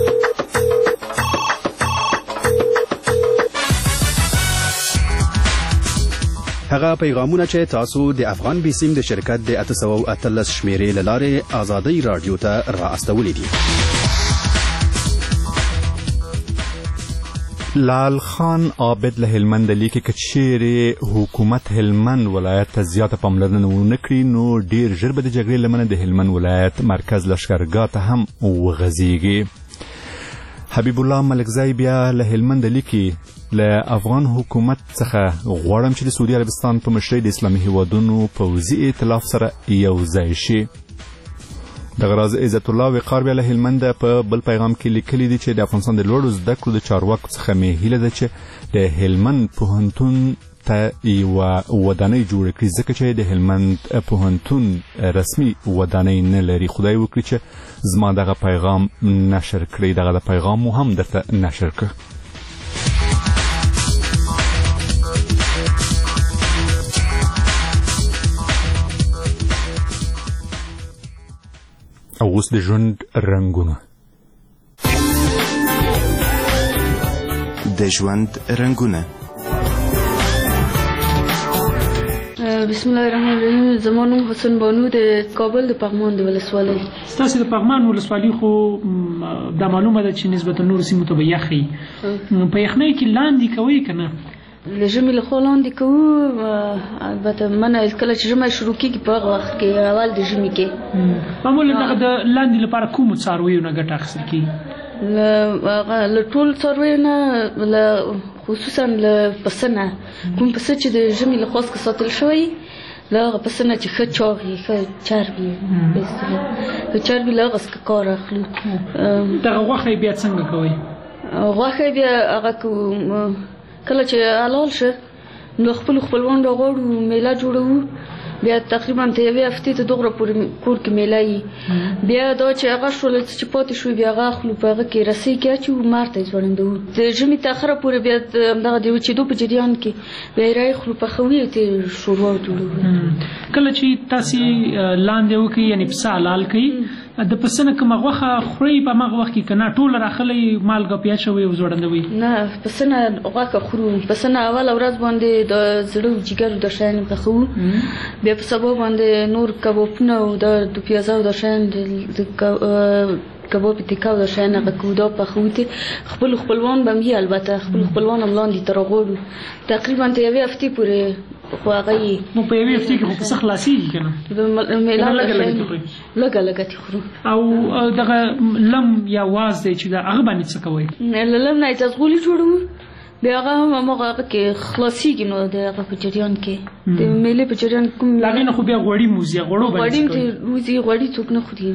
هغه پیغامونه چې تاسو د افغان بیسیم د شرکت د 813 شمیرې له لارې آزادۍ رادیو ته را استولی دي. لال خان عابد له هلمند لیکي که چیرې حکومت هلمند ولایت ته زیاته پاملرنه ونه کړي نو ډیر ژر به د جګړې لمنه د هلمند ولایت مرکز لښکرګاه ته هم وغځیږي. حبیب الله ملکزی بیا له هلمند لیکي له افغان حکومت څخه غواړم چې د سعودي عربستان په مشرۍ د اسلامي هیوادونو پوځي ائتلاف سره یو ځای شي. دغه راز عزت الله وقار بیا له هلمند په بل پیغام کې لیکلي دي چې د افغانستان د لوړو زده کړو د چارواکو څخه مې هیله ده چې د هلمند پوهنتون ته یوه ودانۍ جوړه کړي، ځکه چې د هلمند پوهنتون رسمي ودانۍ نه لري. خدای وکړي چې زما دغه پیغام نشر کړئ. دغه د پیغام مو هم درته نشر کړ. او اوس د ژوند رنګونه. د ژوند رنګونه. بسم الله الرحمن الرحیم. زما نوم حسن بانو د کابل د پغمان د ولسوالۍ. ستاسو د پغمان ولسوالۍ خو دا معلومه ده چې نسبتا نور سیمو ته به یخي په یخنۍ کې لاندې کوي که نه؟ د ژمي له خوا لاندې کوو. البته منه کله چې ژمی شروع کېږي په هغه وخت کې اول د ژمي کې معمولا دغه د لاندې لپاره کومو څارویو نه ګټه اخیستل کېږي؟ له ټولو څارویو نه خصوصا له پسه نه کوم پسه چې د ژمي له خوا څخه ساتل شوی له هغه پسه نه چې ښه چاغ وي، ښه چرب وي، ښه چرب وي، له هغه څخه کار اخلو. دغه غوښه یې بیا څنګه کوئ؟ غوښه یې بیا هغه کوو کله چې حلال شه نو خپلوان راغواړو میله جوړوو. بیا تقریبا ته یوې هفتې ته دغره پورې کور کې میله وي. بیا دا چې هغه شوله چې پاتې شوي بیا هغه اخلو، په هغه کې رسۍ کې اچوو، مار ته یې ځوړندوو. د ژمي تر اخره پورې بیا همدغه د وچېدو په جریان کې بیا یې راخلو، پخوي یې ترې شوروا جوړوو. کله چې تاسې لاندې وکړئ یعنې پسه حلال کړئ د پسه نه کومه غوښه خورئ په هماغه وخت کې که نه ټوله راخلی مالګه پې اچوئ او ځوړندوئ؟ نه، پسه نه غوښه خورو. پسه نه اوله ورځ باندې د زړه او جګرو دا شیان پخوو، بیا په سبا باندې نور کبابونه او د پیازه او دا شیان د کباب تکه او دا شیان هغه کوو، دا پخوو. خپلوان به هم وي، البته خپلوان هم لاندې ته راغواړو. تقریبا تر یوې هفتې پورې خو هغه نو په یوې هفتې کې خو پسه خلاصېږي که نه میله لږه لږه خورو. او دغه لم یا واز دی چې د هغه باندې څه کوئ؟ لم نه تصغولي جوړوو، بیا هغه هم هغه کې خلاصېږي. نو د هغه په جریان کې د میلې په جریان کوم د هغې نه خو بیا غوړي موزي غوړو باندې غوړي څوک نه خوري.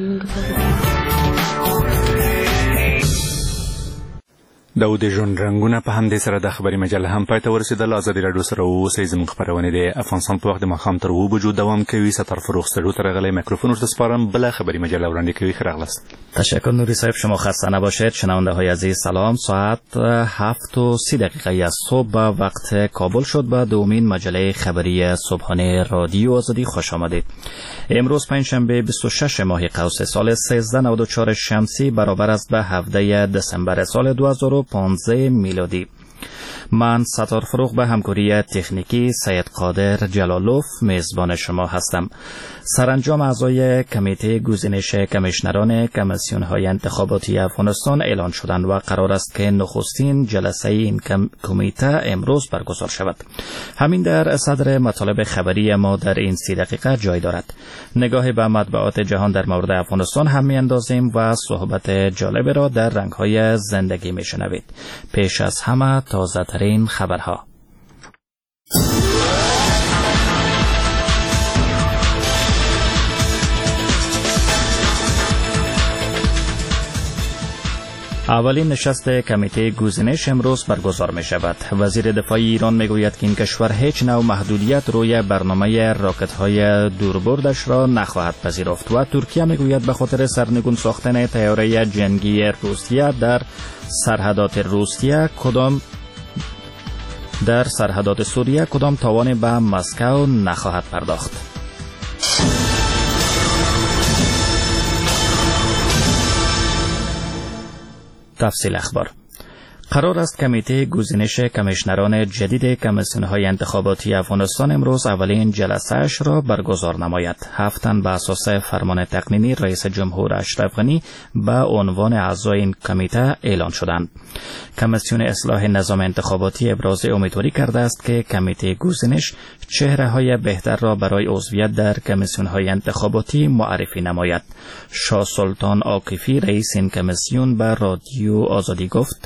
د ژوند رنګونه په همدې سره د خبري مجله هم پای ته ورسېدل. ازادي راډیو سره اوسئ. زموږ خپرونې د افغانستان په وخت د ماښام تر 7 بجو دوام کوي. ستر فروغ سټډیو ته راغلی میکروفون ورته سپارم. بله خبري مجله وړاندې کوي. ښه راغلاست. تشکر نوری صاحب. شما خسته نباشید. شنونده های عزیز سلام. ساعت 7:30 از صبح به وقت کابل شد. به دومین مجله خبری صبحانه رادیو آزادی خوش آمدید. امروز پنجشنبه 26 ماه قوس سال 1394 شمسی برابر است به 17 دسامبر سال 2015 میلادی. من ستار فروغ به همکاری تکنیکی سید قادر جلالوف میزبان شما هستم. سرانجام اعضای کمیته گزینش کمیشنران کمیسیون‌های انتخاباتی افغانستان اعلان شدند و قرار است که نخستین جلسه این کمیته امروز برگزار شود. همین در صدر مطالب خبری ما در این 30 دقیقه جای دارد. نگاه به مطبوعات جهان در مورد افغانستان هم می‌اندازیم و صحبت جالب را در رنگ‌های زندگی می‌شنوید. پیش از همه تازه‌ترین خبرها. اولین نشست کمیته گزینش امروز برگزار می شود. وزیر دفاع ایران می گوید که این کشور هیچ نوع محدودیت روی برنامه راکت های دوربردش را نخواهد پذیرفت و ترکیه می گوید به خاطر سرنگون ساختن طیاره جنگی روسیه در سرحدات سوریه کدام تاوان به مسکو نخواهد پرداخت. تفصیل اخبار. قرار است کمیته گزینش کمیشنران جدید کمیسیون‌های انتخاباتی افغانستان امروز اولین جلسه‌اش را برگزار نماید. 7 تن به اساس فرمان تقنینی رئیس جمهور اشرف غنی به عنوان اعضای این کمیته اعلان شدند. کمیسیون اصلاح نظام انتخاباتی ابراز امیدواری کرده است که کمیته گزینش چهره‌های بهتر را برای عضویت در کمیسیون‌های انتخاباتی معرفی نماید. شاه سلطان عاکفی رئیس این کمیسیون به رادیو آزادی گفت: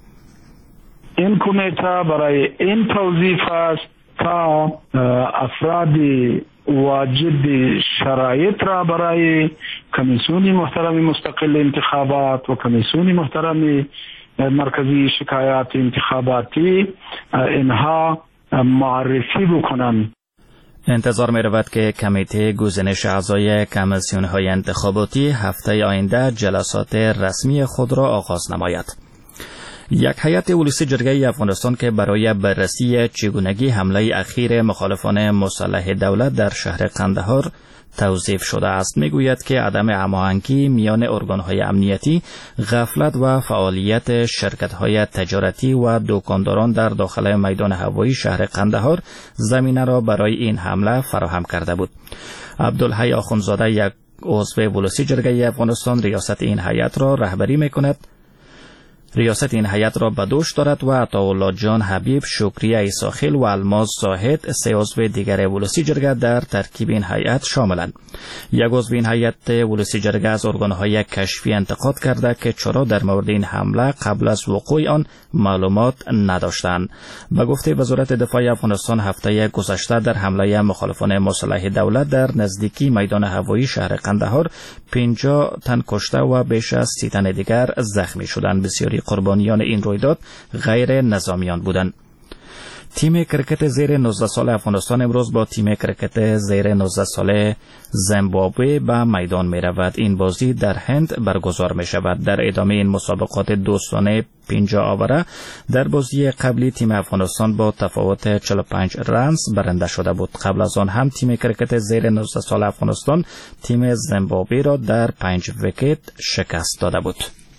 این کمیته برای این توظیف است تا افراد واجد شرایط را برای کمیسیون محترم مستقل انتخابات و کمیسیون محترم مرکزی شکایات انتخاباتی اینها معرفی بکنند. انتظار می رود که کمیته گزینش اعضای کمیسیون‌های انتخاباتی هفته آینده جلسات رسمی خود را آغاز نماید. یک هیئت ولسی جرگه افغانستان که برای بررسی چگونگی حمله اخیر مخالفان مسلح دولت در شهر قندهار توظیف شده است میگوید که عدم هماهنگی میان ارگان‌های امنیتی، غفلت و فعالیت شرکت‌های تجارتی و دکانداران در داخل میدان هوایی شهر قندهار زمینه را برای این حمله فراهم کرده بود. عبدالحی آخوندزاده یک عضو ولسی جرگه افغانستان ریاست این هیئت را رهبری می‌کند. ریاست این هیئت را به دوش دارد و عطاالله جان حبیب، شکری عیساخیل و الماس زاهد 3 عضو دیگر ولسی جرگه در ترکیب این هیئت شاملند. یک عضو این هیئت ولسی جرگه از ارگان‌های کشفی انتقاد کرده که چرا در مورد این حمله قبل از وقوع آن معلومات نداشتند. به گفته وزارت دفاع افغانستان هفته گذشته در حمله مخالفان مسلح دولت در نزدیکی میدان هوایی شهر قندهار 50 تن کشته و بیش از 30 تن دیگر زخمی شدند. بسیاری قربانیان این رویداد غیر نظامیان بودند. تیم کرکت زیر 19 سال افغانستان امروز با تیم کرکت زیر 19 سال زیمبابوه به میدان می رود. این بازی در هند برگزار می شود. در ادامه این مسابقات دوستانه 50 آوره در بازی قبلی تیم افغانستان با تفاوت 45 رنز برنده شده بود. قبل از آن هم تیم کرکت زیر 19 سال افغانستان تیم زیمبابوه را در 5 ویکت شکست داده بود.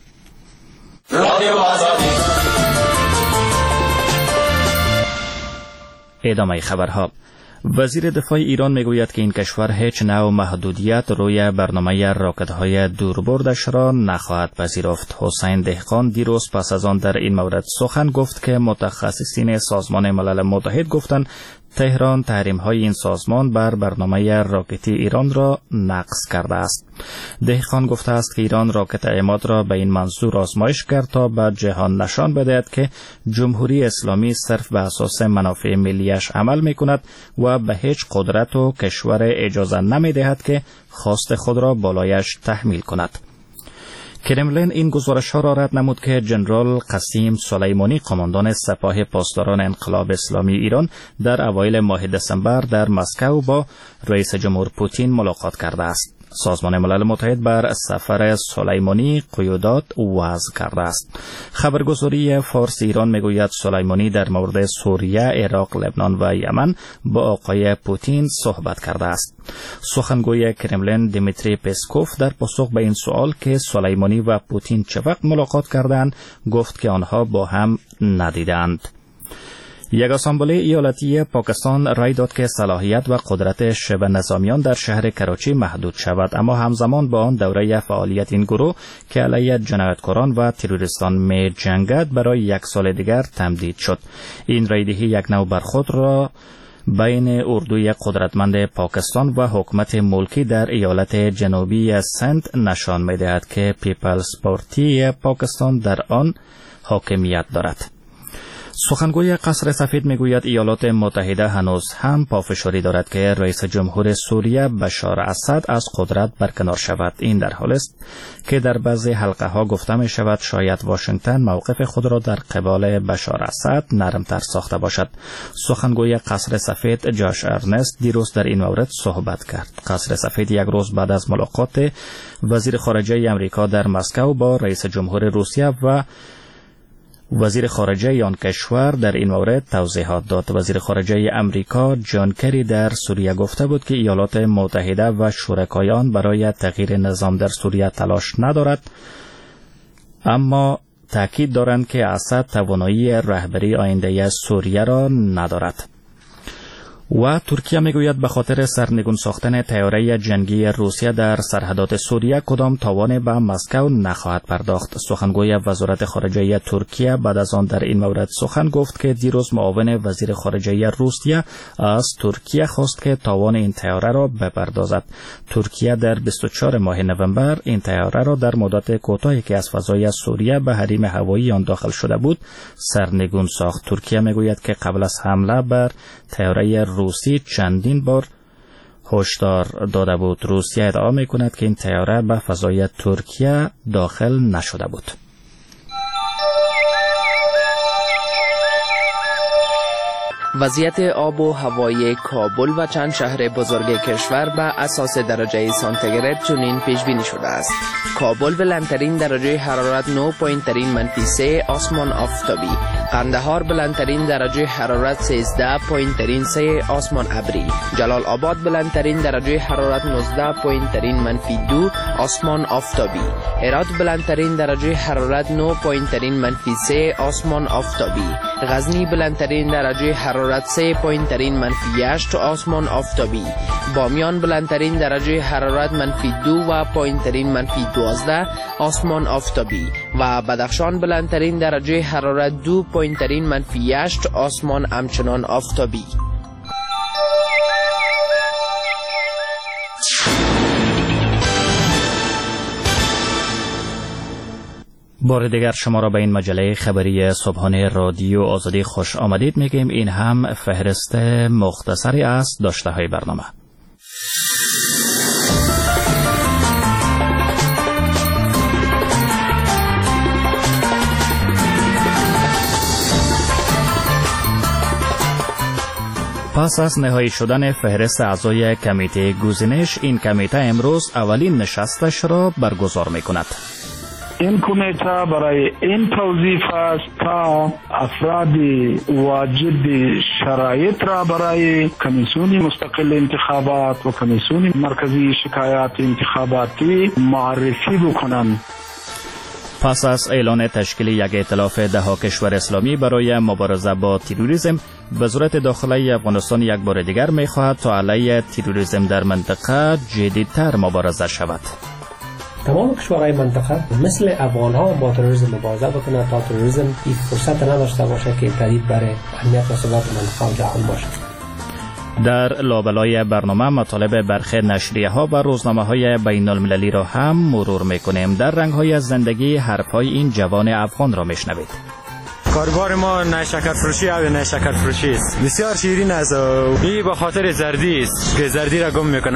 ادامه خبرها. وزیر دفاع ایران میگوید که این کشور هیچ نوع محدودیت روی برنامه راکت‌های دوربردش را نخواهد پذیرفت. حسین دهقان دیروز پس از آن در این مورد سخن گفت که متخصصین سازمان ملل متحد گفتند تهران تحریم‌های این سازمان بر برنامه راکتی ایران را نقض کرده است. دهقان گفته است که ایران راکت عماد را به این منظور آزمایش کرد تا به جهان نشان بدهد که جمهوری اسلامی صرف به اساس منافع ملیش عمل می‌کند و به هیچ قدرت و کشور اجازه نمی‌دهد که خواست خود را بالایش تحمیل کند. کرملین این گزارش‌ها را رد نمود که جنرال قاسم سلیمانی قماندان سپاه پاسداران انقلاب اسلامی ایران در اوایل ماه دسامبر در مسکو با رئیس جمهور پوتین ملاقات کرده است. سازمان ملل متحد بر سفر سلیمانی قیودات وضع کرده است. خبرگزاری فارس ایران میگوید سلیمانی در مورد سوریه، عراق، لبنان و یمن با آقای پوتین صحبت کرده است. سخنگوی کرملین دیمیتری پسکوف در پاسخ به این سوال که سلیمانی و پوتین چه وقت ملاقات کردند گفت که آنها با هم ندیدند. یک اسامبله ایالتی پاکستان رای داد که صلاحیت و قدرت شبه نظامیان در شهر کراچی محدود شود، اما همزمان با آن دوره فعالیت این گروه که علیه جنایتکاران و تروریستان می جنگد برای 1 سال دیگر تمدید شد. این رایدهی یک نوع برخورد را بین اردوی قدرتمند پاکستان و حکومت ملکی در ایالت جنوبی سند نشان می دهد که پیپلز پارتی پاکستان در آن حاکمیت دارد. سخنگوی قصر سفید میگوید ایالات متحده هنوز هم پافشاری دارد که رئیس جمهور سوریه بشار اسد از قدرت برکنار شود. این در حالی است که در بعضی حلقه ها گفته می شود شاید واشنگتن موقف خود را در قبال بشار اسد نرمتر ساخته باشد. سخنگوی قصر سفید جاش ارنست دیروز در این مورد صحبت کرد. قصر سفید یک روز بعد از ملاقات وزیر خارجه آمریکا در مسکو با رئیس جمهور روسیه و وزیر خارجه آن کشور در این مورد توضیحات داد. وزیر خارجه امریکا جان کری در سوریه گفته بود که ایالات متحده و شرکایان برای تغییر نظام در سوریه تلاش ندارد، اما تاکید دارند که اسد توانایی رهبری آینده سوریه را ندارد. و ترکیه میگوید به خاطر سرنگون ساختن طیاره جنگی روسیه در سرحدات سوریه کدام تاوان به مسکو نخواهد پرداخت. سخنگوی وزارت خارجه ترکیه بعد از آن در این مورد سخن گفت که دیروز معاون وزیر خارجه روسیه از ترکیه خواست که تاوان این طیاره را بپردازد. ترکیه در 24 ماه نوامبر این طیاره را در مدت کوتاهی که از فضای سوریه به حریم هوایی آن داخل شده بود سرنگون ساخت. ترکیه میگوید که قبل از حمله بر طیاره روسی چندین بار هشدار داده بود. روسیه ادعا میکند که این طیاره به فضای ترکیه داخل نشده بود. وضعیت آب و هوای کابل و چند شهر بزرگ کشور به اساس درجه سانتیگراد چنین پیش بینی شده است. کابل بلندترین درجه حرارت 9 پایین ترین منفی 3 آسمان آفتابی. قندهار بلندترین درجه حرارت 13 پایین ترین 3 آسمان ابری. جلال آباد بلندترین درجه حرارت 19 پایین ترین منفی 2 آسمان آفتابی. هرات بلندترین درجه حرارت 9 پایین ترین منفی 3 آسمان آفتابی. غزنی بلندترین درجه حرارت 3 پایین ترین منفی 8 آسمان آفتابی. بامیان بلندترین درجه حرارت منفی 2 و پایین ترین منفی 12 آسمان آفتابی و بدخشان بلندترین درجه حرارت 2 پایین ترین منفی 8 آسمان همچنان آفتابی. بار دیگر شما را به این مجله خبری صبحانه رادیو آزادی خوش آمدید میگیم. این هم فهرست مختصری از داشته های برنامه. پس از نهایی شدن فهرست اعضای کمیته گزینش، این کمیته امروز اولین نشستش را برگزار میکند. این کمیته برای این توظیف است تا افراد واجد شرایط را برای کمیسیون مستقل انتخابات و کمیسیون مرکزی شکایات انتخاباتی معرفی بکنند. پس از اعلان تشکیل یک ائتلاف 10 کشور اسلامی برای مبارزه با تروریسم، وزارت داخله افغانستان یک بار دیگر می‌خواهد تا علیه تروریسم در منطقه جدی‌تر مبارزه شود. تمام کشورهای منطقه مثل افغان‌ها با تروریسم مبارزه بکنند تا تروریسم این فرصت نداشته باشه که تهدید برای امنیت و ثبات منطقه و جهان باشه. در لابلای برنامه مطالب برخی نشریه‌ها و روزنامه‌های بین‌المللی را هم مرور می‌کنیم. در رنگ‌های زندگی حرف‌های این جوان افغان را می‌شنوید. کاربار ما نشکر فروشی و نشکر فروشی است. بسیار شیرین است. این به خاطر زردی است که زردی را گم می‌کنه.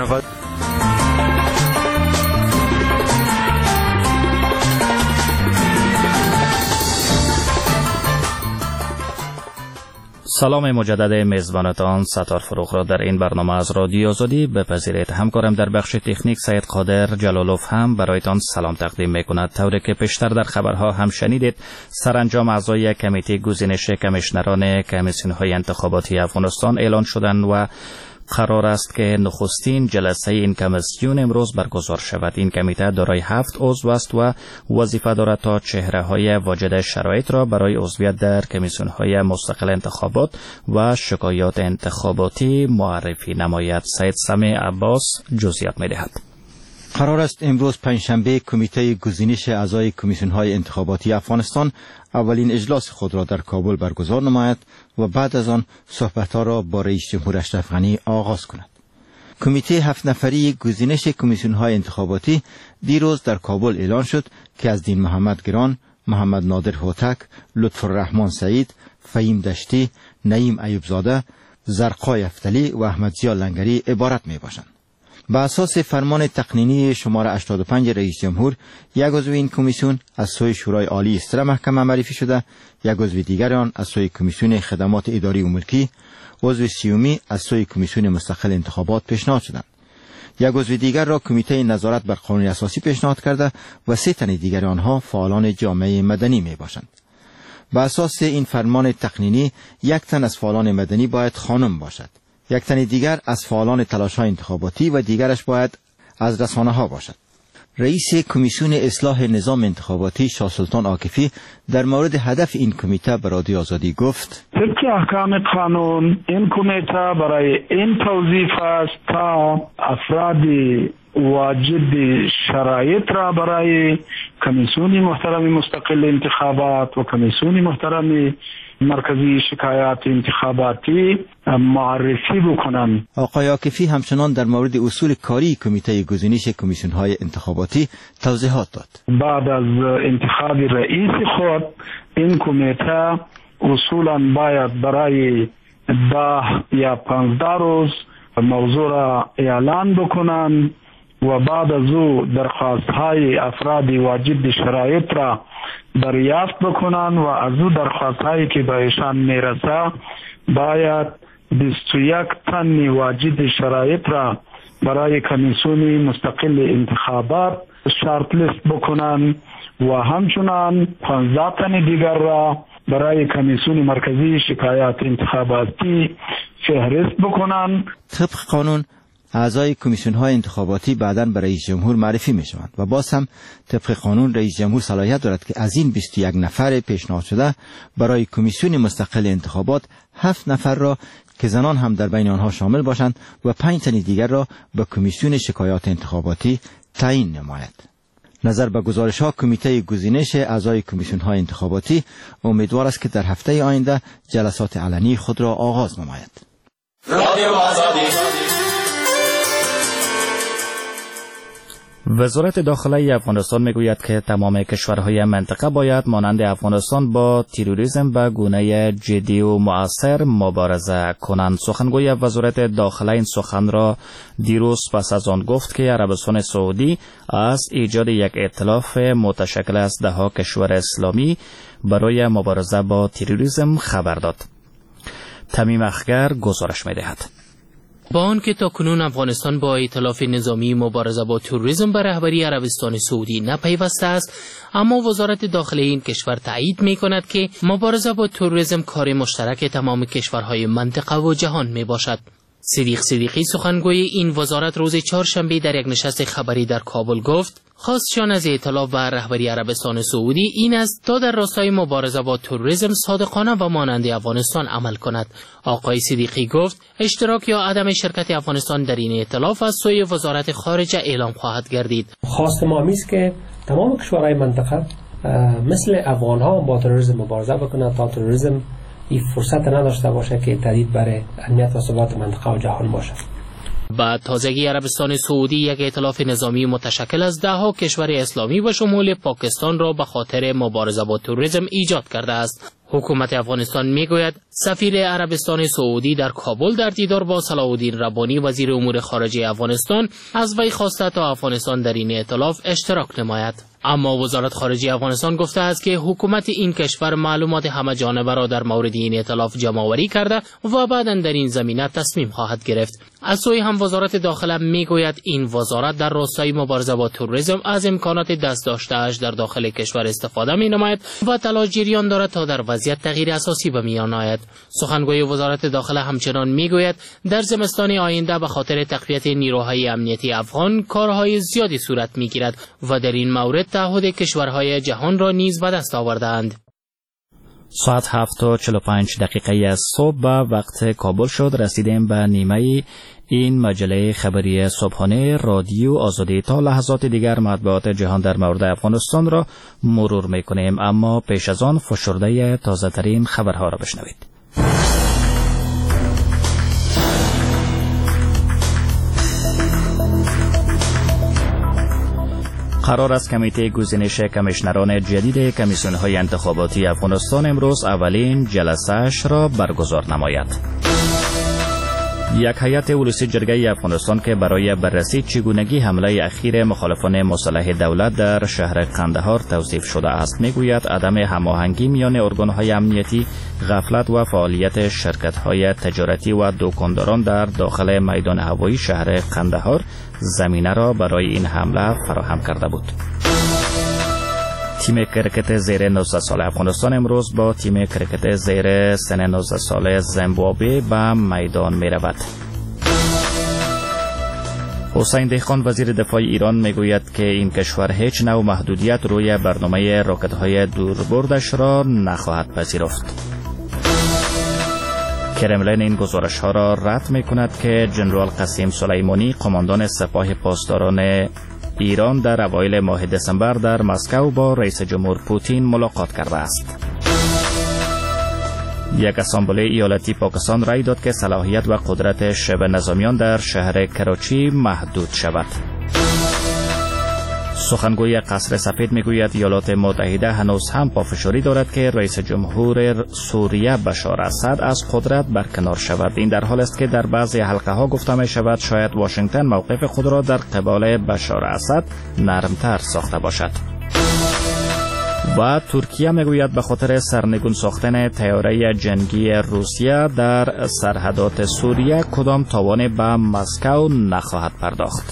سلام مجدد میزبانتان ستار فروغ را در این برنامه از رادیو آزادی بپذیرید. همکارم در بخش تکنیک سید قادر جلالوف هم برایتان سلام تقدیم میکند. طوری که پیشتر در خبرها هم شنیدید، سرانجام اعضای کمیته گزینش کمیشنران کمیسیون‌های انتخاباتی افغانستان اعلان شدند و قرار است که نخستین جلسه این کمیسیون امروز برگزار شود. این کمیته دارای 7 عضو است و وظیفه دارد تا چهره‌های واجد شرایط را برای عضویت در کمیسیون‌های مستقل انتخابات و شکایات انتخاباتی معرفی نماید. سید سمیع عباس جزئیات می‌دهد. قرار است امروز پنجشنبه کمیته گزینش اعضای کمیسیون‌های انتخاباتی افغانستان اولین اجلاس خود را در کابل برگزار نماید و بعد از آن صحبت‌ها را با رئیس جمهور اشرف غنی آغاز کند. کمیته 7 نفری گزینش کمیسیون‌های انتخاباتی دیروز در کابل اعلان شد که از دین محمد گران، محمد نادر هوتک، لطفالرحمن سعید، فهیم دشتی، نعیم ایوبزاده، زرقای افتلی و احمد ضیا لنگری عبارت میباشند. به اساس فرمان تقنینی شماره 85 رئیس جمهور، یک عضو این کمیسیون از سوی شورای عالی استر محکمه معرفی شده، یک عضو دیگر آن از سوی کمیسیون خدمات اداری و ملکی، عضو سیومی از سوی کمیسیون مستقل انتخابات پیشنهاد شدند. یک عضو دیگر را کمیته نظارت بر قانون اساسی پیشنهاد کرده و 3 تن دیگر آنها فعالان جامعه مدنی می باشند. به اساس این فرمان تقنینی، 1 تن از فعالان مدنی باید خانم باشد، 1 تن دیگر از فعالان تلاش‌های انتخاباتی و دیگرش باید از رسانه‌ها باشد. رئیس کمیسیون اصلاح نظام انتخاباتی شاه سلطان عاکفی در مورد هدف این کمیته به رادیو آزادی گفت: طبق احکام قانون این کمیته برای این توظیف است تا افراد واجد شرایط را برای کمیسیون محترم مستقل انتخابات و کمیسیون محترم مرکزی شکایات انتخاباتی معرفی بکنند. آقای عاکفی همچنان در مورد اصول کاری کمیته گزینش کمیسیون‌های انتخاباتی توضیحات داد. بعد از انتخاب رئیس خود، این کمیته اصولاً باید برای 10 یا 15 روز موضوع را اعلان بکنند و بعد از او درخواست‌های افراد واجد شرایط را دریافت بکنند و از او درخواست‌هایی که به ایشان میرسه باید 21 تن واجد شرایط را برای کمیسیون مستقل انتخابات شارت لیست بکنند و همچنان 15 تن دیگر را برای کمیسیون مرکزی شکایات انتخاباتی فهرست بکنند. طبق قانون اعضای کمیسیون‌های انتخاباتی بعداً به رئیس جمهور معرفی می‌شوند و باز هم طبق قانون رئیس جمهور صلاحیت دارد که از این 21 نفر پیشنهاد شده برای کمیسیون مستقل انتخابات 7 نفر را که زنان هم در بین آنها شامل باشند و 5 تن دیگر را به کمیسیون شکایات انتخاباتی تعیین نماید. نظر به گزارش‌ها کمیته گزینش اعضای کمیسیون‌های انتخاباتی امیدوار است که در هفته آینده جلسات علنی خود را آغاز نماید. رادیو آزادی. وزارت داخلی افغانستان میگوید که تمام کشورهای منطقه باید مانند افغانستان با تروریسم به گونه جدی و مؤثر مبارزه کنند. سخنگوی وزارت داخلی این سخن را دیروز پس از آن گفت که عربستان سعودی از ایجاد یک ائتلاف متشکل از 10 کشور اسلامی برای مبارزه با تروریسم خبر داد. تمیم اخگر گزارش می‌دهد. با آنکه تاکنون افغانستان با ائتلاف نظامی مبارزه با تروریسم به رهبری عربستان سعودی نپیوسته است، اما وزارت داخلی این کشور تایید می‌کند که مبارزه با تروریسم کار مشترک تمام کشورهای منطقه و جهان میباشد. صدیق صدیقی سخنگوی این وزارت روز چهارشنبه در یک نشست خبری در کابل گفت خواستشان از ائتلاف و رهبری عربستان سعودی این است تا در راستای مبارزه با تروریسم صادقانه و مانند افغانستان عمل کند. آقای صدیقی گفت اشتراک یا عدم شرکت افغانستان در این ائتلاف از سوی وزارت خارجه اعلام خواهد گردید. خواست ما است که تمام کشورهای منطقه مثل افغان‌ها با تروریسم مبارزه بکنند تا تروریسم این فرصت نداشته باشه که تهدید برای امنیت و ثبات منطقه و جهان باشه. با تازگی عربستان سعودی یک ائتلاف نظامی متشکل از 10 کشور اسلامی و شمول پاکستان را به خاطر مبارزه با تروریسم ایجاد کرده است. حکومت افغانستان میگوید سفیر عربستان سعودی در کابل در دیدار با صلاح الدین ربانی وزیر امور خارجه افغانستان از وی خواسته تا افغانستان در این ائتلاف اشتراک نماید. اما وزارت خارجه افغانستان گفته است که حکومت این کشور معلومات همه جانبه را در مورد این ائتلاف جمع‌آوری کرده و بعداً در این زمینه تصمیم خواهد گرفت. از سوی هم وزارت داخله میگوید این وزارت در راستای مبارزه با تروریسم از امکانات دست داشته‌اش در داخل کشور استفاده می‌نماید و تلاش جریان دارد تا در وضعیت تغییر اساسی به میان آید. سخنگوی وزارت داخله همچنان میگوید در زمستان آینده به خاطر تقویت نیروهای امنیتی افغان کارهای زیادی صورت میگیرد و در این مورد تعهد کشورهای جهان را نیز به دست آورده‌اند. ساعت 7:45 از صبح به وقت کابل شد. رسیدیم به نیمه این مجله خبری صبحانه رادیو آزادی. تا لحظات دیگر مطبوعات جهان در مورد افغانستان را مرور می‌کنیم، اما پیش از آن فشرده تازه‌ترین خبرها را بشنوید. قرار است کمیته گزینش کمیشنران جدید کمیسیون‌های انتخاباتی افغانستان امروز اولین جلسه‌اش را برگزار نماید. یک هیئت ولسی جرگه افغانستان که برای بررسی چگونگی حمله اخیر مخالفان مسلح دولت در شهر قندهار توصیف شده است میگوید عدم هماهنگی میان ارگان‌های امنیتی، غفلت و فعالیت شرکت‌های تجارتی و دکانداران در داخل میدان هوایی شهر قندهار زمینه را برای این حمله فراهم کرده بود. تیم کرکت زیر 19 سال افغانستان امروز با تیم کرکت زیر سن 19 سال زیمبابوه به میدان می رود. حسین دهقان وزیر دفاع ایران میگوید که این کشور هیچ نوع محدودیت روی برنامه راکت‌های دوربردش را نخواهد پذیرفت. کرملین این گزارش‌ها را رد می‌کند که جنرال قاسم سلیمانی قماندان سپاه پاسداران ایران در اوایل ماه دسامبر در مسکو با رئیس جمهور پوتین ملاقات کرده است. یک اسامبله ایالتی پاکستان رأی داد که صلاحیت و قدرت شبه نظامیان در شهر کراچی محدود شود. سخنگوی قصر سفید میگوید ایالات متحده هنوز هم پافشاری دارد که رئیس جمهور سوریه بشار اسد از قدرت برکنار شود. این در حال است که در بعضی حلقه ها گفته می شود شاید واشنگتن موقف خود را در قبال بشار اسد نرمتر ساخته باشد. و ترکیه میگوید به خاطر سرنگون ساختن طیاره جنگی روسیه در سرحدات سوریه کدام تاوان به مسکو نخواهد پرداخت.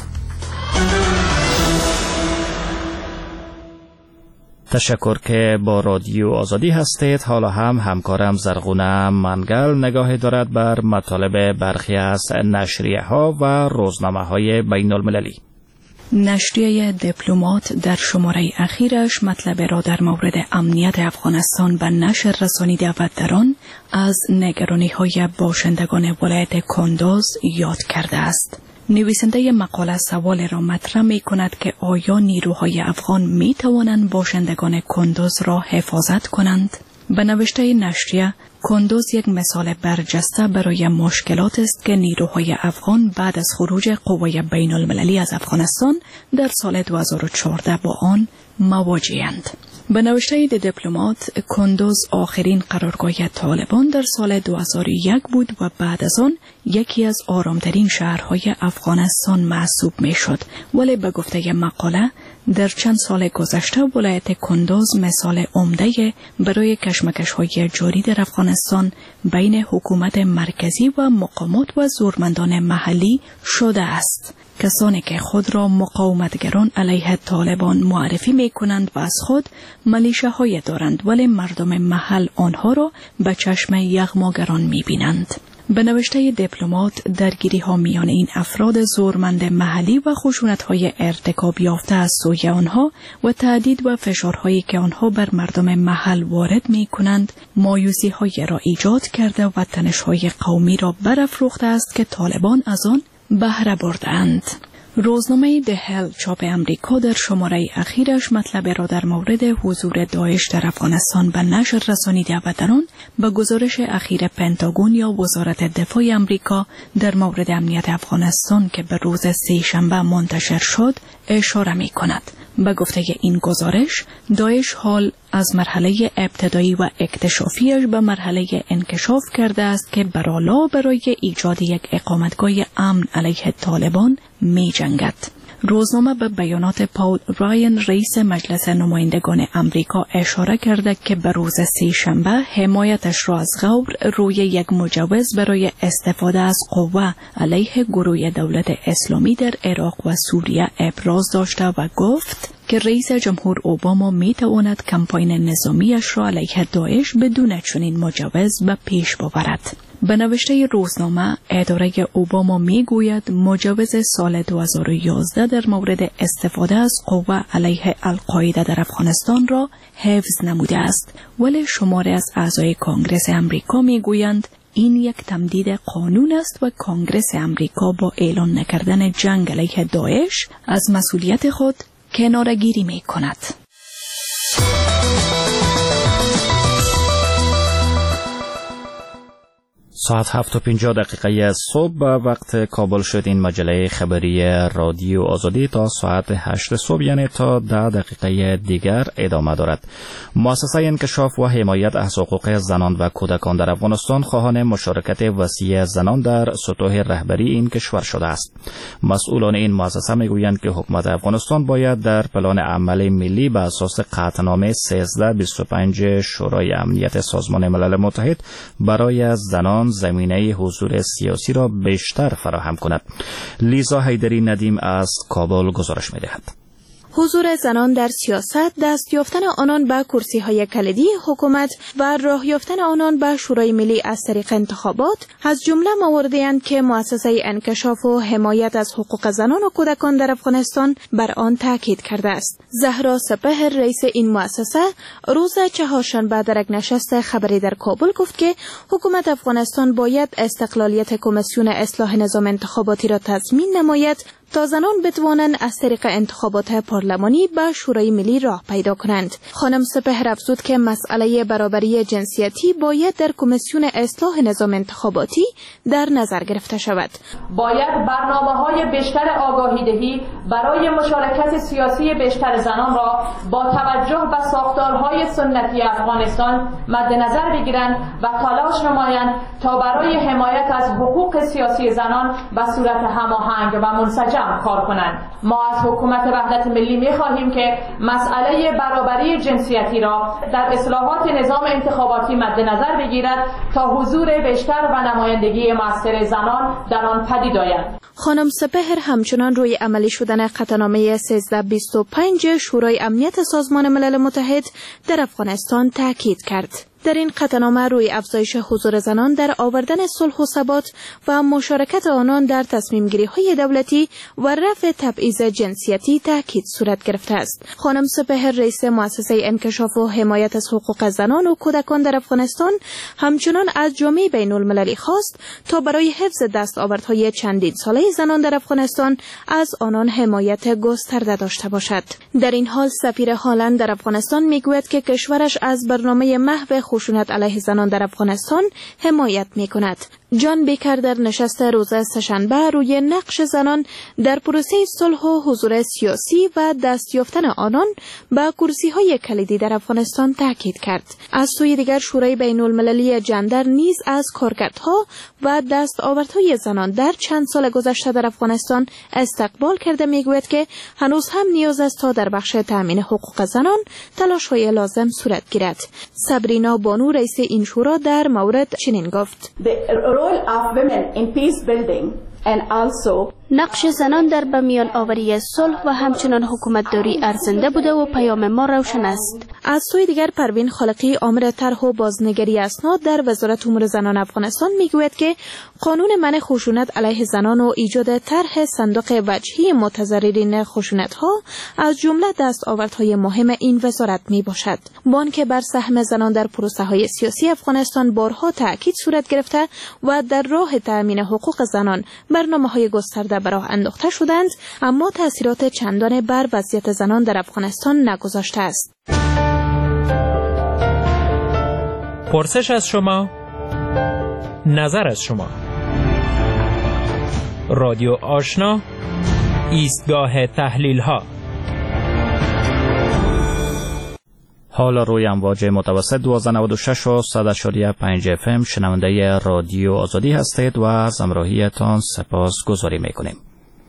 تشکر که با رادیو آزادی هستید. حالا هم همکارم زرغونه منگل نگاهی دارد بر مطالب برخی از نشریه ها و روزنامه های بین المللی. نشریه دیپلمات در شماره اخیرش مطلب را در مورد امنیت افغانستان به نشر رسانیده و در آن از نگرانی‌های باشندگان ولایت کندوز یاد کرده است. نویسنده مقاله سوال را مطرح می کند که آیا نیروهای افغان می توانند باشندگان کندوز را حفاظت کنند؟ به نوشته نشریه، کندوز یک مثال برجسته برای مشکلات است که نیروهای افغان بعد از خروج قوای بین المللی از افغانستان در سال 2014 با آن مواجه‌اند. به نوشته دیپلمات، کندوز آخرین قرارگاه طالبان در سال 2001 بود و بعد از آن یکی از آرامترین شهرهای افغانستان محسوب می شد. ولی به گفته مقاله در چند سال گذشته ولایت کندوز مثال عمده برای کشمکش‌های جاری در افغانستان بین حکومت مرکزی و مقامات و زورمندان محلی شده است. کسانی که خود را مقاومتگران علیه طالبان معرفی می کنند و از خود ملیشه‌های دارند، ولی مردم محل آنها را به چشم یغماگران می بینند. به نوشته دیپلمات، درگیری‌ها میان این افراد زورمند محلی و خشونت‌های ارتکاب یافته از سوی آنها و تهدید و فشارهایی که آنها بر مردم محل وارد می‌کنند، مایوسی‌های را ایجاد کرده و تنش‌های قومی را برافروخته است که طالبان از آن بهره بردند. روزنامه ده هل چاپ امریکا در شماره اخیرش مطلب را در مورد حضور داعش در افغانستان به نشر رسانیده و در آن به گزارش اخیر پنتاگون یا وزارت دفاع امریکا در مورد امنیت افغانستان که به روز سه‌شنبه منتشر شد اشاره می کند. به گفته این گزارش، داعش حال از مرحله ابتدایی و اکتشافیش به مرحله انکشاف کرده است که برای ایجاد یک اقامتگاه امن علیه طالبان می جنگد. روزنامه به بیانات پاول راین رئیس مجلس نمایندگان امریکا اشاره کرده که به روز سه‌شنبه حمایتش را از غور روی یک مجوز برای استفاده از قوه علیه گروه دولت اسلامی در عراق و سوریه ابراز داشته و گفت که رئیس جمهور اوباما می تواند کمپاین نظامیش را علیه داعش بدون چنین مجوز به پیش ببرد. به نوشته روزنامه، اداره اوباما می گوید مجوز سال 2011 در مورد استفاده از قوه علیه القاعده در افغانستان را حفظ نموده است، ولی شماری از اعضای کانگرس امریکا می گویند این یک تمدید قانون است و کانگرس امریکا با اعلان نکردن جنگ علیه داعش از مسئولیت خود کناره‌گیری می کند. ساعت 7:50 صبح به وقت کابل شد. این مجله خبری رادیو آزادی تا ساعت 8 صبح یعنی تا 10 دقیقه دیگر ادامه دارد. مؤسسه انکشاف و حمایت از حقوق زنان و کودکان در افغانستان خواهان مشارکت وسیع زنان در سطوح رهبری این کشور شده است. مسئولان این مؤسسه میگویند که حکومت افغانستان باید در پلان عمل ملی به اساس قطعنامه 1325 شورای امنیت سازمان ملل متحد برای زنان زمینه حضور سیاسی را بیشتر فراهم کند. لیزا حیدری ندیم از کابل گزارش می‌دهد. حضور زنان در سیاست، دست یافتن آنان به کرسی‌های کلیدی حکومت و راه یافتن آنان به شورای ملی از طریق انتخابات از جمله مواردی اند که مؤسسه انکشاف و حمایت از حقوق زنان و کودکان در افغانستان بر آن تاکید کرده است. زهرا سپهر رئیس این مؤسسه روز چهارشنبه در یک نشست خبری در کابل گفت که حکومت افغانستان باید استقلالیت کمیسیون اصلاح نظام انتخاباتی را تضمین نماید تا زنان بتوانند از طریق انتخابات پارلمانی به شورای ملی راه پیدا کنند. خانم سپهر افزود که مسئله برابری جنسیتی باید در کمیسیون اصلاح نظام انتخاباتی در نظر گرفته شود. باید برنامه‌های بیشتر آگاهی‌دهی برای مشارکت سیاسی بیشتر زنان را با توجه به ساختارهای سنتی افغانستان مد نظر بگیرند و تلاش نمایند تا برای حمایت از حقوق سیاسی زنان به صورت هماهنگ و منسجم کار کنند. ما از حکومت وحدت ملی می‌خواهیم که مسئله برابری جنسیتی را در اصلاحات نظام انتخاباتی مد نظر بگیرد تا حضور بیشتر و نمایندگی مؤثر زنان در آن پدید آید. خانم سپهر همچنان روی عملی شدن قطعنامه 1325 شورای امنیت سازمان ملل متحد در افغانستان تاکید کرد. در این قطعنامه روی افزایش حضور زنان در آوردن صلح و ثبات و مشارکت آنان در تصمیم‌گیری‌های دولتی و رفع تبعیض جنسیتی تاکید صورت گرفته است. خانم سپهر رئیس مؤسسه انکشاف و حمایت از حقوق زنان و کودکان در افغانستان همچنان از جامعه بین‌المللی خواست تا برای حفظ دستاوردهای چندین ساله زنان در افغانستان از آنان حمایت گسترده داشته باشد. در این حال سفیر هلند در افغانستان میگوید که کشورش از برنامه محو خشونت علیه زنان در افغانستان حمایت می‌کند. جان بیکر در نشست روز سه‌شنبه روی نقش زنان در پروسه صلح و حضور سیاسی و دست یافتن آنان به کرسی‌های کلیدی در افغانستان تاکید کرد. از سوی دیگر شورای بین‌المللی جندر نیز از کارکردها و دستاوردهای زنان در چند سال گذشته در افغانستان استقبال کرده میگوید که هنوز هم نیاز است تا در بخش تامین حقوق زنان تلاش‌های لازم صورت گیرد. صبرینا بانو رئیس این شورا در مورد چنین گفت: نقش زنان در بمیان آوری صلح و همچنان حکومتداری ارزنده بوده و پیام ما روشن است. از سوی دیگر پروین خالقی آمر طرح و بازنگری اسناد در وزارت امور زنان افغانستان میگوید که قانون منع خشونت علیه زنان و ایجاد طرح صندوق وجهی متضررین خشونت‌ها از جمله دستاوردهای مهم این وزارت میباشد. بانک بر سهم زنان در پروسه‌های سیاسی افغانستان بارها تاکید صورت گرفته و در راه تامین حقوق زنان برنامه‌های گسترده شده به راه انداخته شدند، اما تأثیرات چندان بر وضعیت زنان در افغانستان نگذاشته است. پرسش از شما، نظر از شما. رادیو آشنا، ایستگاه تحلیل ها. حال روی امواج متوسط 1296 و 100.5 FM شنونده رادیو آزادی هستید و از همراهیتان سپاسگزاری میکنیم.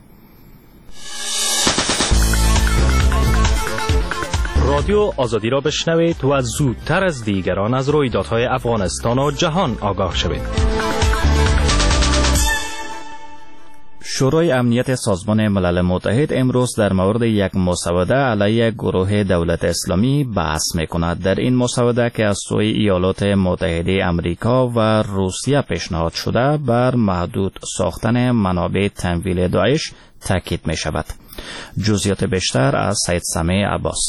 رادیو آزادی را بشنوید و زودتر از دیگران از رویدادهای افغانستان و جهان آگاه شوید. شورای امنیت سازمان ملل متحد امروز در مورد یک مسوده علیه گروه دولت اسلامی بحث می‌کند. در این مسوده که از سوی ایالات متحده آمریکا و روسیه پیشنهاد شده بر محدود ساختن منابع تمویل داعش تاکید می‌شود. جزئیات بیشتر از سید سمیع عباس.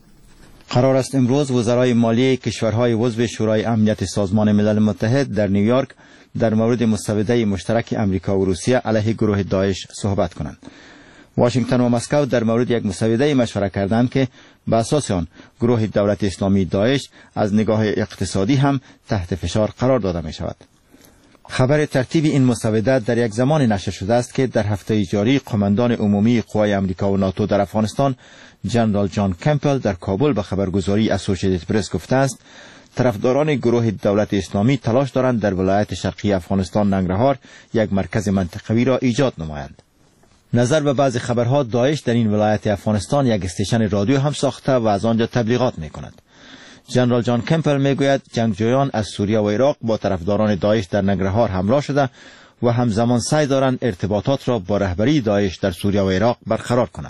قرار است امروز وزرای مالی کشورهای عضو شورای امنیت سازمان ملل متحد در نیویورک در مورد مسوده مشترک امریکا و روسیه علیه گروه داعش صحبت کنند. واشنگتن و مسکو در مورد یک مسوده مشوره کردند که به اساس آن گروه دولت اسلامی داعش از نگاه اقتصادی هم تحت فشار قرار داده می شود. خبر ترتیب این مسوده در یک زمان نشر شده است که در هفته جاری قماندان عمومی قوای امریکا و ناتو در افغانستان جنرال جان کمپل در کابل به خبرگزاری اسوسییتد پرس گفته است طرفداران گروه دولت اسلامی تلاش دارند در ولایت شرقی افغانستان ننگرهار یک مرکز منطقوی را ایجاد نمایند. نظر به بعض خبرها داعش در این ولایت افغانستان یک استیشن رادیو هم ساخته و از آنجا تبلیغات می کند. جنرال جان کمپل می گوید جنگجویان از سوریه و عراق با طرفداران داعش در ننگرهار همراه شده و همزمان سعی دارند ارتباطات را با رهبری داعش در سوریه و عراق برقرار کنند.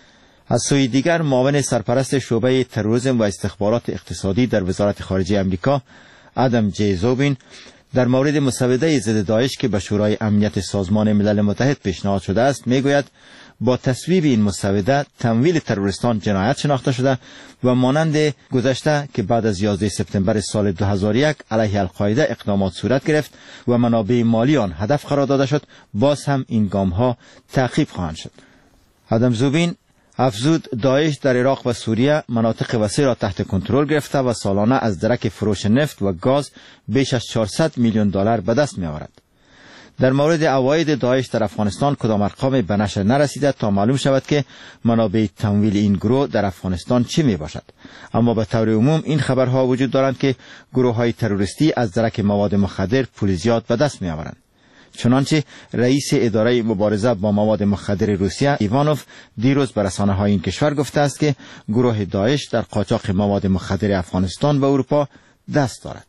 از سوی دیگر معاون سرپرست شعبه تروریسم و استخبارات اقتصادی در وزارت خارجه امریکا آدم جی زوبین در مورد مسوده ضد داعش که به شورای امنیت سازمان ملل متحد پیشنهاد شده است میگوید با تصویب این مسوده تمویل تروریستان جنایت شناخته شده و مانند گذشته که بعد از 11 سپتامبر سال 2001 علیه القاعده اقدامات صورت گرفت و منابع مالی آن هدف قرار داده شد، باز هم این گام‌ها تعقیب خواهند شد. آدم زوبین افزود داعش در عراق و سوریه مناطق وسیع را تحت کنترل گرفته و سالانه از درک فروش نفت و گاز بیش از 400 میلیون دلار به دست می آورد. در مورد عواید داعش در افغانستان کدام ارقام به نشر نرسیده تا معلوم شود که منابع تمویل این گروه در افغانستان چی می باشد، اما به طور عموم این خبرها وجود دارند که گروه های تروریستی از درک مواد مخدر پول زیاد به دست می آورند. چنانچه رئیس اداره مبارزه با مواد مخدر روسیه ایوانوف دیروز به رسانه‌های این کشور گفته است که گروه داعش در قاچاق مواد مخدر افغانستان و اروپا دست دارد.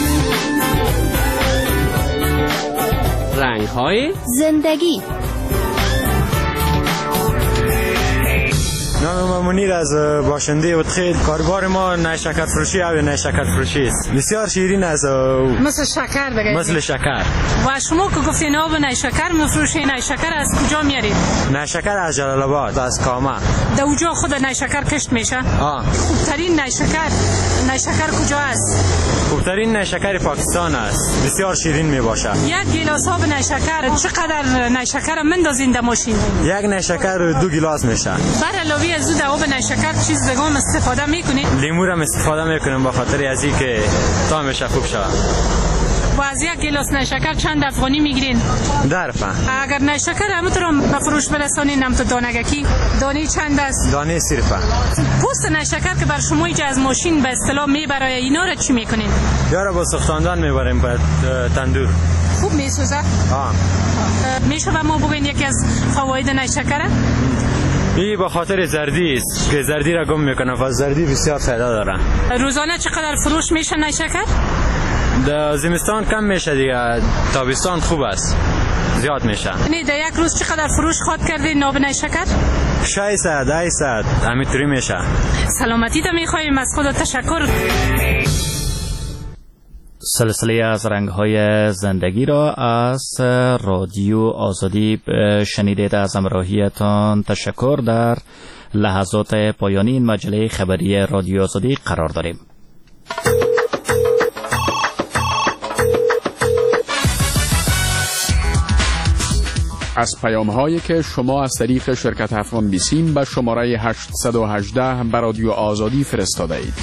رنگ‌های زندگی. نام ما منیر از باشنده اتخیل. کاربار ما نشکر فروشی و نشکر فروشی است. بسیار شیرین است. مثل شکر بگید. مثل شکر. و شما که گفتین آب نشکر میفروشین، نشکر از کجا میارید؟ نشکر از جلال آباد، از کامه. در اونجا خود نشکر کشت میشه؟ خوبترین نشکر کجا است؟ خوبترین نشکر پاکستان است. بسیار شیرین می باشه. یک گیلاس آب نشکر چقدر نشکر مندازین در ماشین؟ یک نشکر 2 گیلاس میشه. بر علاوه از آب نشکر چیز دیگه هم استفاده میکنید؟ لیمو هم استفاده میکنیم به خاطر از اینکه طعمش خوب شود. و از یک گیلاس نشکر چند افغانی میگیرین؟ 10 افغان. اگر نشکر همونطور به فروش برسانین هم تو دانگکی دانه چند است؟ دانه 30 افغان. پوست نشکر که بر شما اینجا از ماشین به اصطلاح میبره، اینا را چی میکنین؟ یارا با سوختاندن میبریم به تندور. خوب میسوزه؟ میشه به ما بگین یکی از فواید نشکره؟ این به خاطر زردی است که زردی را گم میکنه و زردی بسیار فایده داره. روزانه چقدر فروش میشه نشکر؟ در زمستان کم میشه دیگه، تابستان خوب است زیاد میشه. یعنی در یک روز چقدر فروش خود کردی ناب نشکر؟ 600 800 همینطوری میشه. سلامتی تا میخوایم، از خدا تشکر. سلسله از رنگ‌های زندگی را از رادیو آزادی شنیدید. از همراهیتان تشکر. در لحظات پایانی این مجله خبری رادیو آزادی قرار داریم. از پیام‌هایی که شما از طریق شرکت افغان بیسیم به شماره 818 به رادیو آزادی فرستاده اید.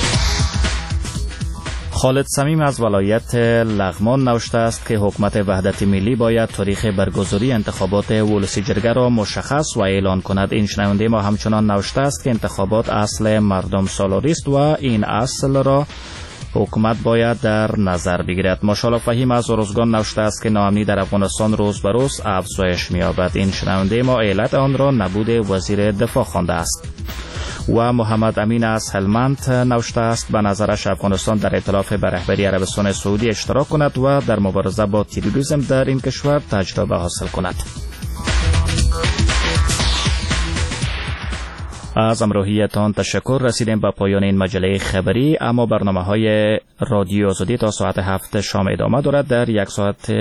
خالد صمیم از ولایت لغمان نوشته است که حکومت وحدت ملی باید تاریخ برگزاری انتخابات ولسی جرگه را مشخص و اعلان کند. این شنونده ما همچنان نوشته است که انتخابات اصل مردم سالاری است و این اصل را حکومت باید در نظر بگیرد. ماشاءالله فهیم از ارزگان نوشته است که ناامنی در افغانستان روز به روز افزایش می‌یابد. این شنونده ما علت آن را نبود وزیر دفاع خوانده است. و محمد امین از هلمند نوشته است به نظرش افغانستان در ائتلاف به رهبری عربستان سعودی اشتراک کند و در مبارزه با تروریسم در این کشور تجربه حاصل کند. از همراهیتان تشکر. رسیدیم به پایان این مجله خبری، اما برنامه‌های رادیو آزادی تا ساعت 7 شام ادامه دارد. در یک ساعت